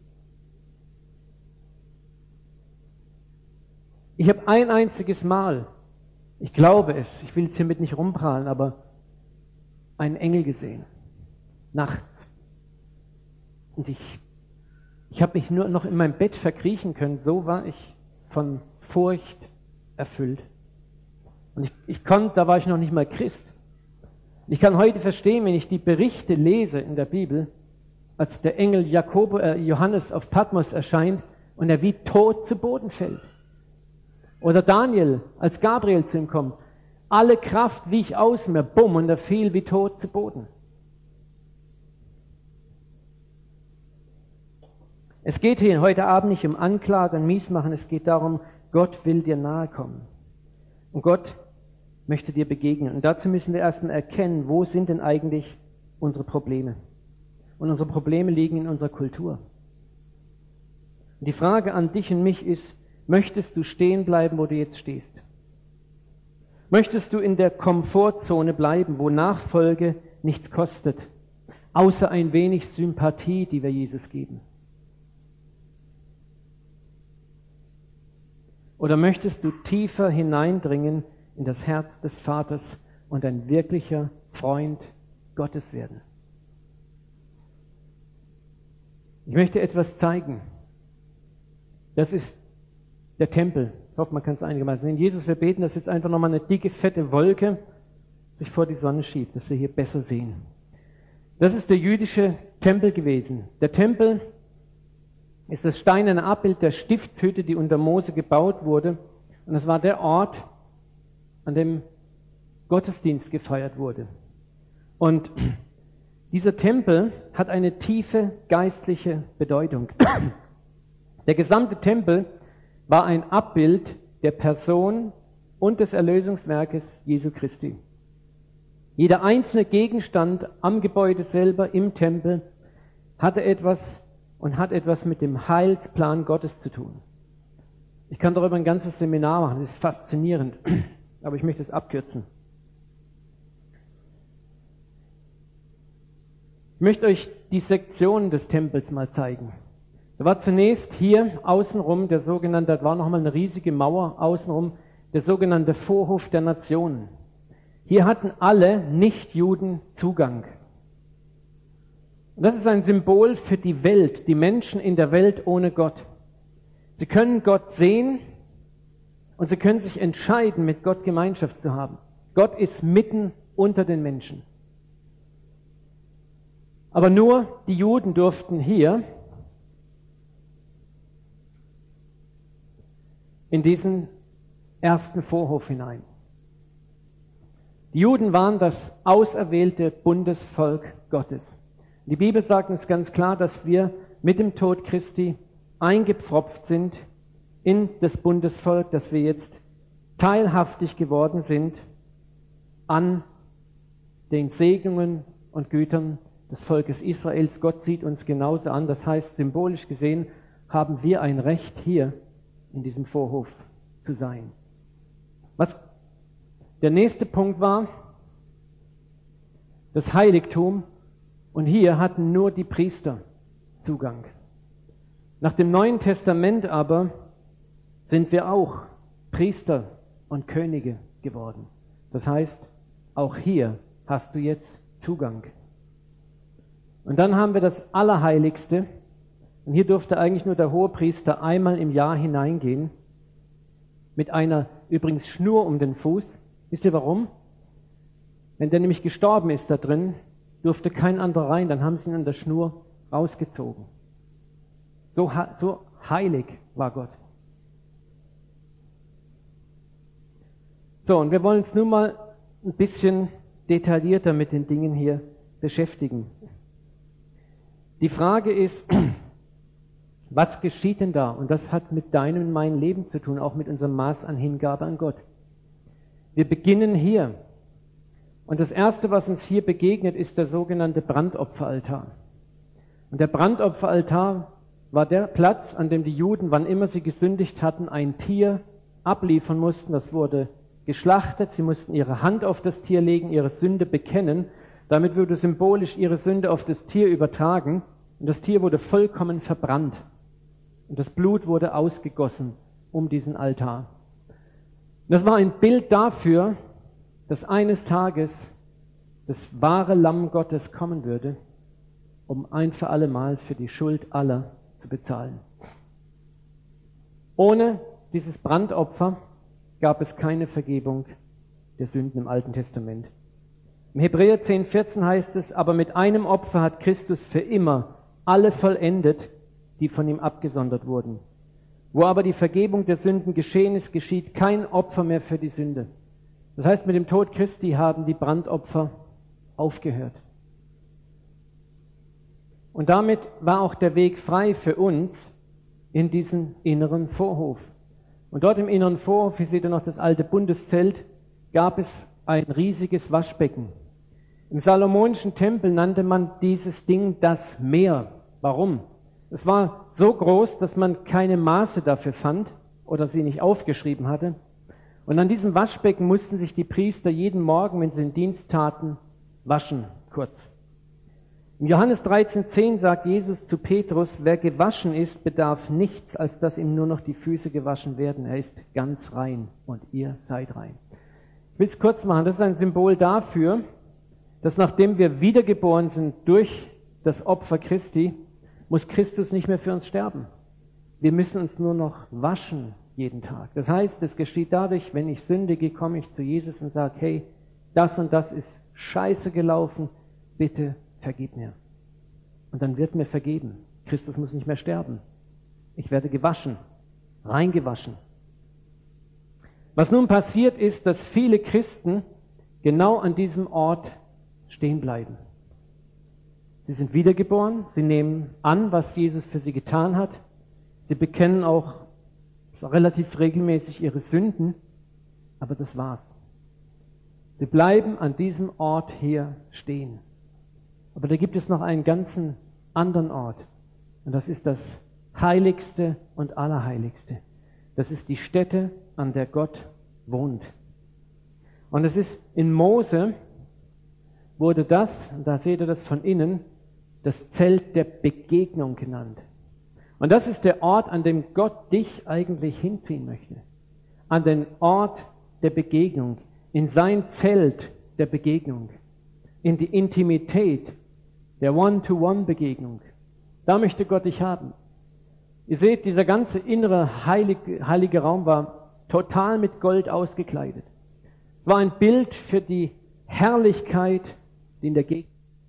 Ich habe ein einziges Mal, ich glaube es, ich will jetzt hiermit nicht rumprahlen, aber einen Engel gesehen, nachts. Und ich, ich habe mich nur noch in meinem Bett verkriechen können, so war ich von Furcht erfüllt. Und ich, ich konnte, da war ich noch nicht mal Christ. Ich kann heute verstehen, wenn ich die Berichte lese in der Bibel, als der Engel Jakob, äh, Johannes auf Patmos erscheint und er wie tot zu Boden fällt. Oder Daniel, als Gabriel zu ihm kommt. Alle Kraft wich aus mir, bumm, und er fiel wie tot zu Boden. Es geht hier heute Abend nicht um Anklage und Miesmachen, es geht darum, Gott will dir nahe kommen. Und Gott möchte dir begegnen. Und dazu müssen wir erstmal erkennen, wo sind denn eigentlich unsere Probleme? Und unsere Probleme liegen in unserer Kultur. Und die Frage an dich und mich ist, möchtest du stehen bleiben, wo du jetzt stehst? Möchtest du in der Komfortzone bleiben, wo Nachfolge nichts kostet, außer ein wenig Sympathie, die wir Jesus geben? Oder möchtest du tiefer hineindringen in das Herz des Vaters und ein wirklicher Freund Gottes werden? Ich möchte etwas zeigen. Das ist der Tempel. Ich hoffe, man kann es einigermaßen sehen. Jesus, wir beten, dass jetzt einfach nochmal eine dicke, fette Wolke sich vor die Sonne schiebt, dass wir hier besser sehen. Das ist der jüdische Tempel gewesen. Der Tempel ist das steinerne Abbild der Stiftshütte, die unter Mose gebaut wurde. Und es war der Ort, an dem Gottesdienst gefeiert wurde. Und dieser Tempel hat eine tiefe geistliche Bedeutung. Der gesamte Tempel war ein Abbild der Person und des Erlösungswerkes Jesu Christi. Jeder einzelne Gegenstand am Gebäude selber, im Tempel, hatte etwas und hat etwas mit dem Heilsplan Gottes zu tun. Ich kann darüber ein ganzes Seminar machen, das ist faszinierend, aber ich möchte es abkürzen. Ich möchte euch die Sektionen des Tempels mal zeigen. Da war zunächst hier außenrum der sogenannte, da war nochmal eine riesige Mauer außenrum, der sogenannte Vorhof der Nationen. Hier hatten alle Nichtjuden Zugang. Und das ist ein Symbol für die Welt, die Menschen in der Welt ohne Gott. Sie können Gott sehen und sie können sich entscheiden, mit Gott Gemeinschaft zu haben. Gott ist mitten unter den Menschen. Aber nur die Juden durften hier in diesen ersten Vorhof hinein. Die Juden waren das auserwählte Bundesvolk Gottes. Die Bibel sagt uns ganz klar, dass wir mit dem Tod Christi eingepfropft sind in das Bundesvolk, dass wir jetzt teilhaftig geworden sind an den Segnungen und Gütern des Volkes Israels. Gott sieht uns genauso an. Das heißt, symbolisch gesehen haben wir ein Recht, hier in diesem Vorhof zu sein. Was der nächste Punkt war, das Heiligtum. Und hier hatten nur die Priester Zugang. Nach dem Neuen Testament aber sind wir auch Priester und Könige geworden. Das heißt, auch hier hast du jetzt Zugang. Und dann haben wir das Allerheiligste. Und hier durfte eigentlich nur der Hohepriester einmal im Jahr hineingehen, mit einer übrigens Schnur um den Fuß. Wisst ihr warum? Wenn der nämlich gestorben ist da drin, durfte kein anderer rein, dann haben sie ihn an der Schnur rausgezogen. So, so heilig war Gott. So, und wir wollen uns nun mal ein bisschen detaillierter mit den Dingen hier beschäftigen. Die Frage ist, was geschieht denn da? Und das hat mit deinem und meinem Leben zu tun, auch mit unserem Maß an Hingabe an Gott. Wir beginnen hier. Und das Erste, was uns hier begegnet, ist der sogenannte Brandopferaltar. Und der Brandopferaltar war der Platz, an dem die Juden, wann immer sie gesündigt hatten, ein Tier abliefern mussten. Das wurde geschlachtet, sie mussten ihre Hand auf das Tier legen, ihre Sünde bekennen. Damit wurde symbolisch ihre Sünde auf das Tier übertragen und das Tier wurde vollkommen verbrannt. Und das Blut wurde ausgegossen um diesen Altar. Und das war ein Bild dafür, dass eines Tages das wahre Lamm Gottes kommen würde, um ein für alle Mal für die Schuld aller zu bezahlen. Ohne dieses Brandopfer gab es keine Vergebung der Sünden im Alten Testament. Im Hebräer zehn vierzehn heißt es, aber mit einem Opfer hat Christus für immer alle vollendet, die von ihm abgesondert wurden. Wo aber die Vergebung der Sünden geschehen ist, geschieht kein Opfer mehr für die Sünde. Das heißt, mit dem Tod Christi haben die Brandopfer aufgehört. Und damit war auch der Weg frei für uns in diesen inneren Vorhof. Und dort im inneren Vorhof, hier seht ihr noch das alte Bundeszelt, gab es ein riesiges Waschbecken. Im Salomonischen Tempel nannte man dieses Ding das Meer. Warum? Es war so groß, dass man keine Maße dafür fand oder sie nicht aufgeschrieben hatte. Und an diesem Waschbecken mussten sich die Priester jeden Morgen, wenn sie den Dienst taten, waschen, kurz. Im Johannes dreizehn zehn sagt Jesus zu Petrus, wer gewaschen ist, bedarf nichts, als dass ihm nur noch die Füße gewaschen werden. Er ist ganz rein und ihr seid rein. Ich will es kurz machen. Das ist ein Symbol dafür, dass nachdem wir wiedergeboren sind durch das Opfer Christi, muss Christus nicht mehr für uns sterben. Wir müssen uns nur noch waschen jeden Tag. Das heißt, es geschieht dadurch, wenn ich sündige, komme ich zu Jesus und sage, hey, das und das ist scheiße gelaufen, bitte vergib mir. Und dann wird mir vergeben. Christus muss nicht mehr sterben. Ich werde gewaschen, reingewaschen. Was nun passiert ist, dass viele Christen genau an diesem Ort stehen bleiben. Sie sind wiedergeboren, sie nehmen an, was Jesus für sie getan hat. Sie bekennen auch relativ regelmäßig ihre Sünden, aber das war's. Sie bleiben an diesem Ort hier stehen. Aber da gibt es noch einen ganzen anderen Ort. Und das ist das Heiligste und Allerheiligste. Das ist die Stätte, an der Gott wohnt. Und es ist in Mose, wurde das, und da seht ihr das von innen, das Zelt der Begegnung genannt. Und das ist der Ort, an dem Gott dich eigentlich hinziehen möchte. An den Ort der Begegnung, in sein Zelt der Begegnung, in die Intimität der One-to-One-Begegnung. Da möchte Gott dich haben. Ihr seht, dieser ganze innere heilige, heilige Raum war total mit Gold ausgekleidet. Es war ein Bild für die Herrlichkeit, die in der Gegend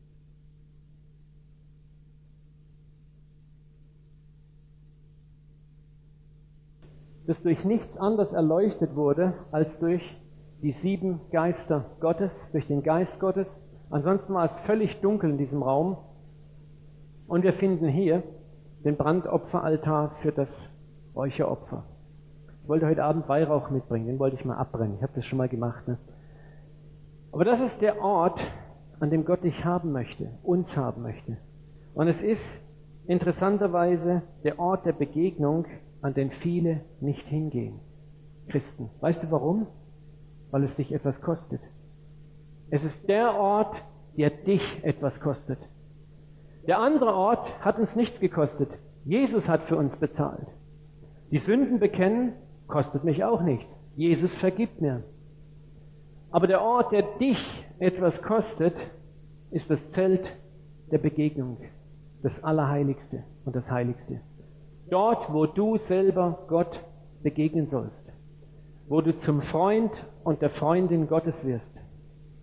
das durch nichts anderes erleuchtet wurde, als durch die sieben Geister Gottes, durch den Geist Gottes. Ansonsten war es völlig dunkel in diesem Raum. Und wir finden hier den Brandopferaltar für das Räucheropfer. Ich wollte heute Abend Weihrauch mitbringen, den wollte ich mal abbrennen. Ich habe das schon mal gemacht. Ne? Aber das ist der Ort, an dem Gott dich haben möchte, uns haben möchte. Und es ist interessanterweise der Ort der Begegnung, an den viele nicht hingehen. Christen. Weißt du warum? Weil es dich etwas kostet. Es ist der Ort, der dich etwas kostet. Der andere Ort hat uns nichts gekostet. Jesus hat für uns bezahlt. Die Sünden bekennen kostet mich auch nichts. Jesus vergibt mir. Aber der Ort, der dich etwas kostet, ist das Zelt der Begegnung, das Allerheiligste und das Heiligste. Dort, wo du selber Gott begegnen sollst, wo du zum Freund und der Freundin Gottes wirst.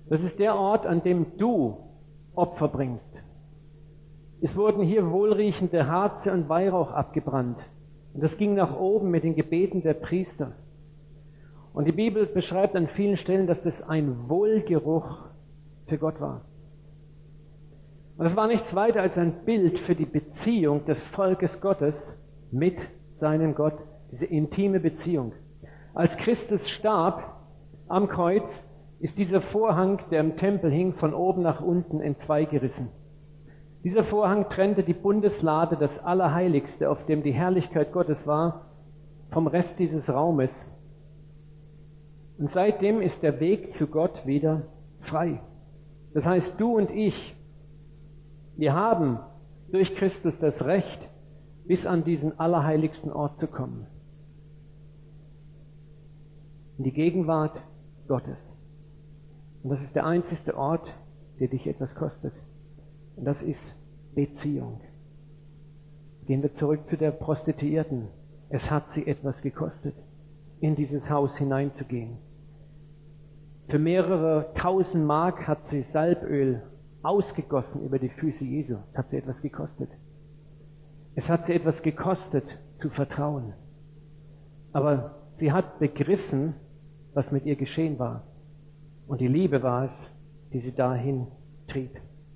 Das ist der Ort, an dem du Opfer bringst. Es wurden hier wohlriechende Harze und Weihrauch abgebrannt. Und das ging nach oben mit den Gebeten der Priester. Und die Bibel beschreibt an vielen Stellen, dass das ein Wohlgeruch für Gott war. Und es war nichts weiter als ein Bild für die Beziehung des Volkes Gottes mit seinem Gott, diese intime Beziehung. Als Christus starb am Kreuz, ist dieser Vorhang, der im Tempel hing, von oben nach unten entzwei gerissen. Dieser Vorhang trennte die Bundeslade, das Allerheiligste, auf dem die Herrlichkeit Gottes war, vom Rest dieses Raumes. Und seitdem ist der Weg zu Gott wieder frei. Das heißt, du und ich, wir haben durch Christus das Recht, bis an diesen allerheiligsten Ort zu kommen. In die Gegenwart Gottes. Und das ist der einzigste Ort, der dich etwas kostet. Und das ist Beziehung. Gehen wir zurück zu der Prostituierten. Es hat sie etwas gekostet, in dieses Haus hineinzugehen. Für mehrere tausend Mark hat sie Salböl ausgegossen über die Füße Jesu. Es hat sie etwas gekostet. Es hat sie etwas gekostet, zu vertrauen. Aber sie hat begriffen, was mit ihr geschehen war. Und die Liebe war es, die sie dahin trieb.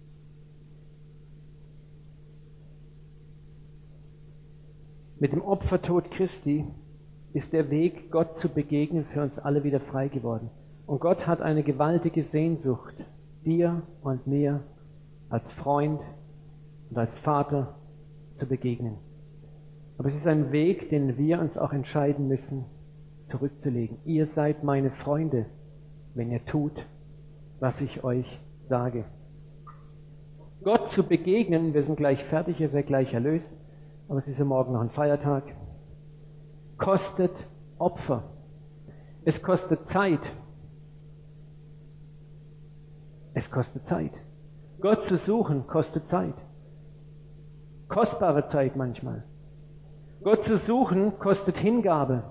Mit dem Opfertod Christi ist der Weg, Gott zu begegnen, für uns alle wieder frei geworden. Und Gott hat eine gewaltige Sehnsucht, dir und mir als Freund und als Vater zu begegnen. Aber es ist ein Weg, den wir uns auch entscheiden müssen, zurückzulegen. Ihr seid meine Freunde, wenn ihr tut, was ich euch sage. Gott zu begegnen, wir sind gleich fertig, ihr seid gleich erlöst, aber es ist ja morgen noch ein Feiertag, kostet Opfer. Es kostet Zeit. Es kostet Zeit. Gott zu suchen kostet Zeit. Kostbare Zeit manchmal. Gott zu suchen kostet Hingabe.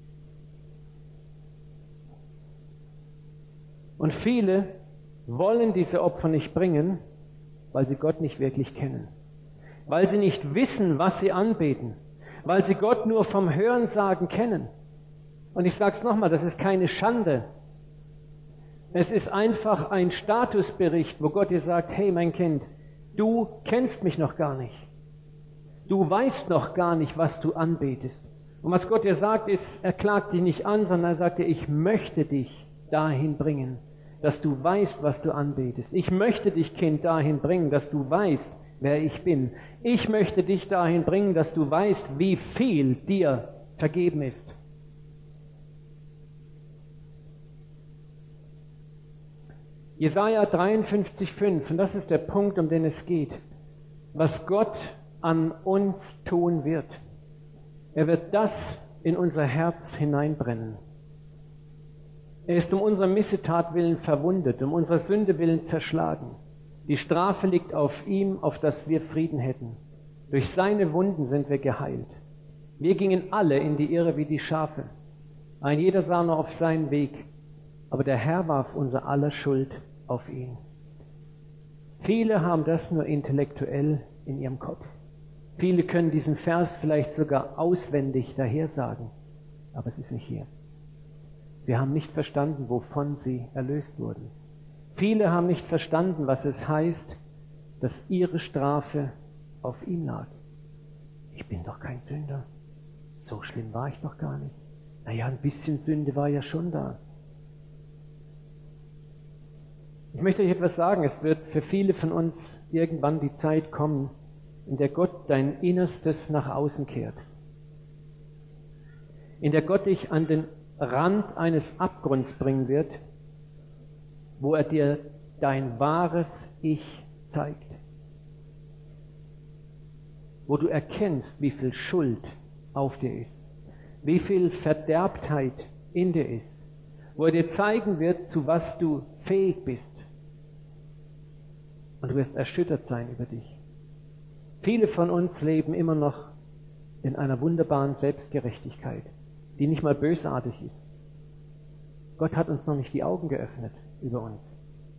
Und viele wollen diese Opfer nicht bringen, weil sie Gott nicht wirklich kennen. Weil sie nicht wissen, was sie anbeten. Weil sie Gott nur vom Hörensagen kennen. Und ich sage es nochmal, das ist keine Schande. Es ist einfach ein Statusbericht, wo Gott dir sagt, hey mein Kind, du kennst mich noch gar nicht. Du weißt noch gar nicht, was du anbetest. Und was Gott dir sagt, ist, er klagt dich nicht an, sondern er sagt dir, ich möchte dich dahin bringen, dass du weißt, was du anbetest. Ich möchte dich, Kind, dahin bringen, dass du weißt, wer ich bin. Ich möchte dich dahin bringen, dass du weißt, wie viel dir vergeben ist. Jesaja dreiundfünfzig fünf, und das ist der Punkt, um den es geht, was Gott an uns tun wird. Er wird das in unser Herz hineinbrennen. Er ist um unserer Missetat willen verwundet, um unserer Sünde willen zerschlagen. Die Strafe liegt auf ihm, auf dass wir Frieden hätten. Durch seine Wunden sind wir geheilt. Wir gingen alle in die Irre wie die Schafe. Ein jeder sah nur auf seinen Weg, aber der Herr warf unser aller Schuld auf ihn. Viele haben das nur intellektuell in ihrem Kopf. Viele können diesen Vers vielleicht sogar auswendig dahersagen, aber es ist nicht hier. Sie haben nicht verstanden, wovon sie erlöst wurden. Viele haben nicht verstanden, was es heißt, dass ihre Strafe auf ihm lag. Ich bin doch kein Sünder. So schlimm war ich doch gar nicht. Naja, ein bisschen Sünde war ja schon da. Ich möchte euch etwas sagen. Es wird für viele von uns irgendwann die Zeit kommen, in der Gott dein Innerstes nach außen kehrt. In der Gott dich an den Rand eines Abgrunds bringen wird, wo er dir dein wahres Ich zeigt. Wo du erkennst, wie viel Schuld auf dir ist, wie viel Verderbtheit in dir ist, wo er dir zeigen wird, zu was du fähig bist. Und du wirst erschüttert sein über dich. Viele von uns leben immer noch in einer wunderbaren Selbstgerechtigkeit, die nicht mal bösartig ist. Gott hat uns noch nicht die Augen geöffnet über uns.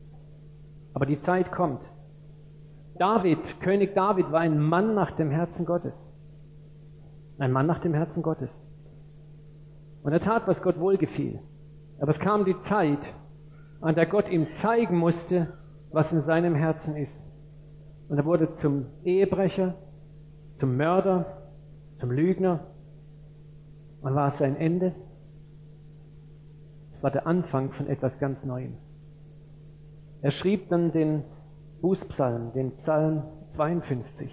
Aber die Zeit kommt. David, König David, war ein Mann nach dem Herzen Gottes. Ein Mann nach dem Herzen Gottes. Und er tat, was Gott wohlgefiel. Aber es kam die Zeit, an der Gott ihm zeigen musste, was in seinem Herzen ist. Und er wurde zum Ehebrecher, zum Mörder, zum Lügner. Und war es sein Ende? Es war der Anfang von etwas ganz Neuem. Er schrieb dann den Bußpsalm, den Psalm zweiundfünfzig.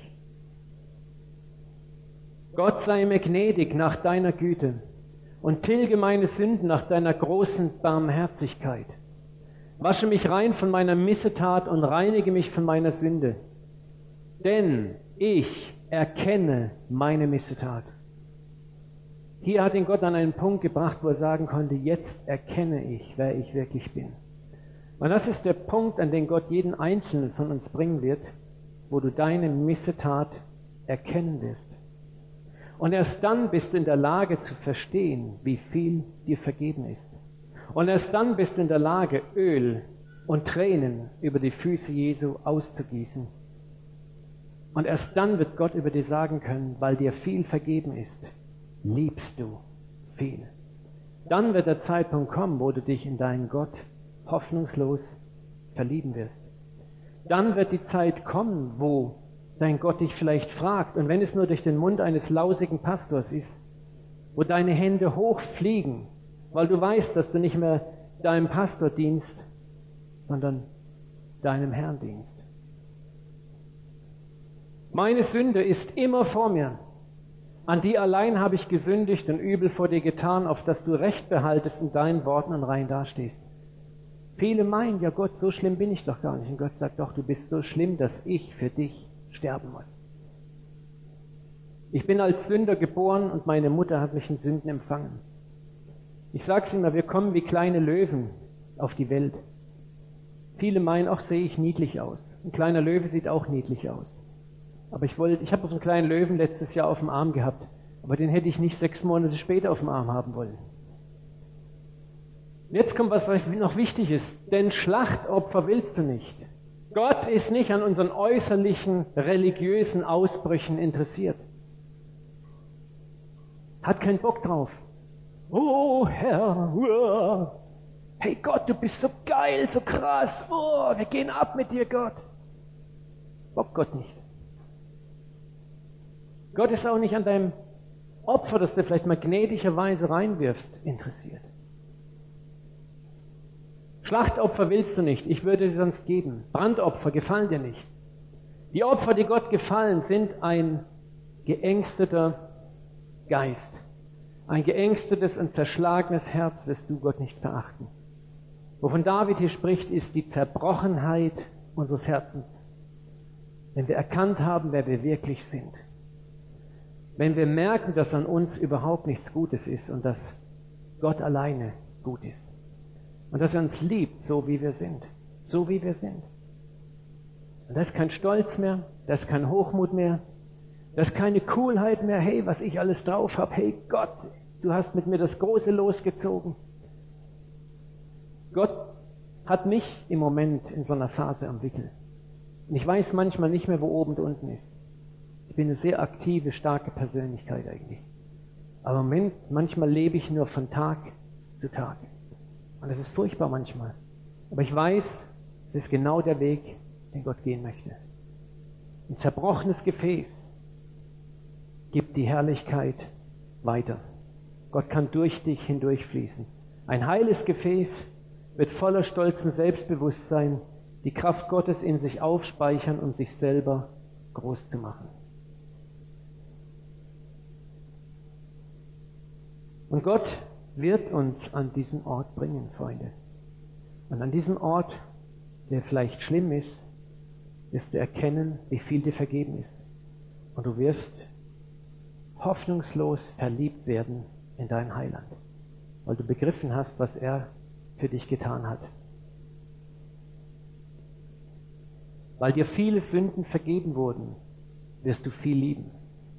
Gott sei mir gnädig nach deiner Güte und tilge meine Sünden nach deiner großen Barmherzigkeit. Wasche mich rein von meiner Missetat und reinige mich von meiner Sünde. Denn ich erkenne meine Missetat. Hier hat ihn Gott an einen Punkt gebracht, wo er sagen konnte, jetzt erkenne ich, wer ich wirklich bin. Und das ist der Punkt, an den Gott jeden Einzelnen von uns bringen wird, wo du deine Missetat erkennen wirst. Und erst dann bist du in der Lage zu verstehen, wie viel dir vergeben ist. Und erst dann bist du in der Lage, Öl und Tränen über die Füße Jesu auszugießen. Und erst dann wird Gott über dir sagen können, weil dir viel vergeben ist, liebst du viel. Dann wird der Zeitpunkt kommen, wo du dich in deinen Gott hoffnungslos verlieben wirst. Dann wird die Zeit kommen, wo dein Gott dich vielleicht fragt, und wenn es nur durch den Mund eines lausigen Pastors ist, wo deine Hände hochfliegen, weil du weißt, dass du nicht mehr deinem Pastor dienst, sondern deinem Herrn dienst. Meine Sünde ist immer vor mir. An die allein habe ich gesündigt und übel vor dir getan, auf dass du Recht behaltest in deinen Worten und rein dastehst. Viele meinen, ja Gott, so schlimm bin ich doch gar nicht. Und Gott sagt, doch, du bist so schlimm, dass ich für dich sterben muss. Ich bin als Sünder geboren und meine Mutter hat mich in Sünden empfangen. Ich sage es immer, wir kommen wie kleine Löwen auf die Welt. Viele meinen, ach, sehe ich niedlich aus. Ein kleiner Löwe sieht auch niedlich aus. Aber ich wollte, ich habe so einen kleinen Löwen letztes Jahr auf dem Arm gehabt, aber den hätte ich nicht sechs Monate später auf dem Arm haben wollen. Jetzt kommt was, was noch wichtig ist, denn Schlachtopfer willst du nicht. Gott ist nicht an unseren äußerlichen religiösen Ausbrüchen interessiert. Hat keinen Bock drauf. Oh Herr, oh. Hey Gott, du bist so geil, so krass, oh, wir gehen ab mit dir, Gott. Bock Gott nicht. Gott ist auch nicht an deinem Opfer, das du vielleicht mal gnädigerweise reinwirfst, interessiert. Schlachtopfer willst du nicht, ich würde sie sonst geben. Brandopfer gefallen dir nicht. Die Opfer, die Gott gefallen, sind ein geängsteter Geist. Ein geängstetes und zerschlagenes Herz wirst du Gott nicht verachten. Wovon David hier spricht, ist die Zerbrochenheit unseres Herzens. Wenn wir erkannt haben, wer wir wirklich sind. Wenn wir merken, dass an uns überhaupt nichts Gutes ist und dass Gott alleine gut ist. Und dass er uns liebt, so wie wir sind. So wie wir sind. Und da ist kein Stolz mehr, da ist kein Hochmut mehr, da ist keine Coolheit mehr, hey, was ich alles drauf habe, hey Gott, du hast mit mir das Große losgezogen. Gott hat mich im Moment in so einer Phase am Wickel. Und ich weiß manchmal nicht mehr, wo oben und unten ist. Ich bin eine sehr aktive, starke Persönlichkeit eigentlich. Aber im Moment, manchmal lebe ich nur von Tag zu Tag. Und das ist furchtbar manchmal. Aber ich weiß, es ist genau der Weg, den Gott gehen möchte. Ein zerbrochenes Gefäß gibt die Herrlichkeit weiter. Gott kann durch dich hindurchfließen. Ein heiles Gefäß wird voller stolzen Selbstbewusstsein die Kraft Gottes in sich aufspeichern, um sich selber groß zu machen. Und Gott wird uns an diesen Ort bringen, Freunde. Und an diesem Ort, der vielleicht schlimm ist, wirst du erkennen, wie viel dir vergeben ist. Und du wirst hoffnungslos verliebt werden in deinen Heiland, weil du begriffen hast, was er für dich getan hat. Weil dir viele Sünden vergeben wurden, wirst du viel lieben.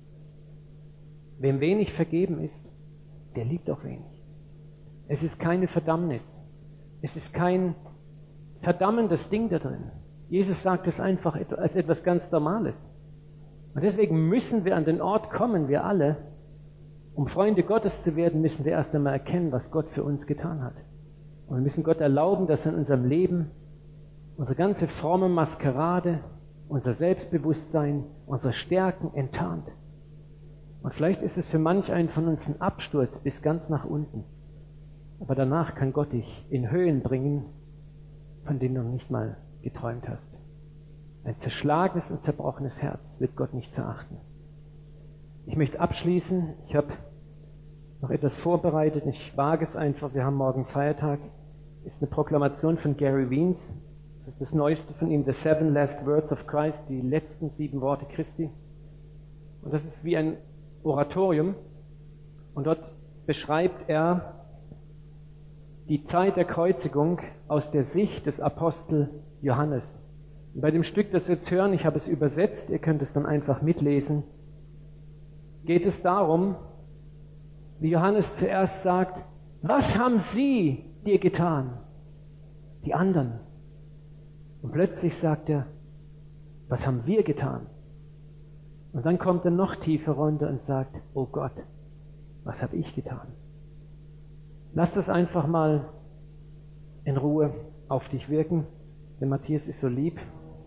Wem wenig vergeben ist, der liebt auch wenig. Es ist keine Verdammnis. Es ist kein verdammendes Ding da drin. Jesus sagt es einfach als etwas ganz Normales. Und deswegen müssen wir an den Ort kommen, wir alle. Um Freunde Gottes zu werden, müssen wir erst einmal erkennen, was Gott für uns getan hat. Und wir müssen Gott erlauben, dass er in unserem Leben unsere ganze fromme Maskerade, unser Selbstbewusstsein, unsere Stärken enttarnt. Und vielleicht ist es für manch einen von uns ein Absturz bis ganz nach unten. Aber danach kann Gott dich in Höhen bringen, von denen du noch nicht mal geträumt hast. Ein zerschlagenes und zerbrochenes Herz wird Gott nicht verachten. Ich möchte abschließen. Ich habe noch etwas vorbereitet. Ich wage es einfach. Wir haben morgen Feiertag. Ist eine Proklamation von Gary Wiens. Das ist das Neueste von ihm. The Seven Last Words of Christ. Die letzten sieben Worte Christi. Und das ist wie ein Oratorium. Und dort beschreibt er die Zeit der Kreuzigung aus der Sicht des Apostel Johannes. Und bei dem Stück, das wir jetzt hören, ich habe es übersetzt, ihr könnt es dann einfach mitlesen, geht es darum, wie Johannes zuerst sagt, was haben sie dir getan? Die anderen. Und plötzlich sagt er, was haben wir getan? Und dann kommt er noch tiefer runter und sagt, oh Gott, was habe ich getan? Lass das einfach mal in Ruhe auf dich wirken. Der Matthias ist so lieb.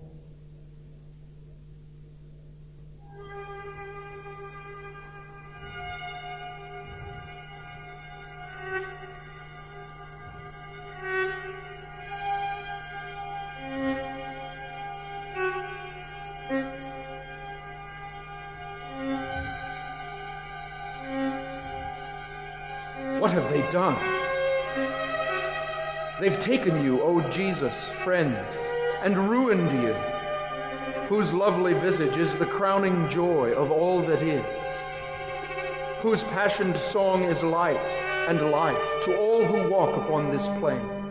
What have they done? They've taken you, O Jesus, friend, and ruined you, whose lovely visage is the crowning joy of all that is, whose passioned song is light and life to all who walk upon this plain.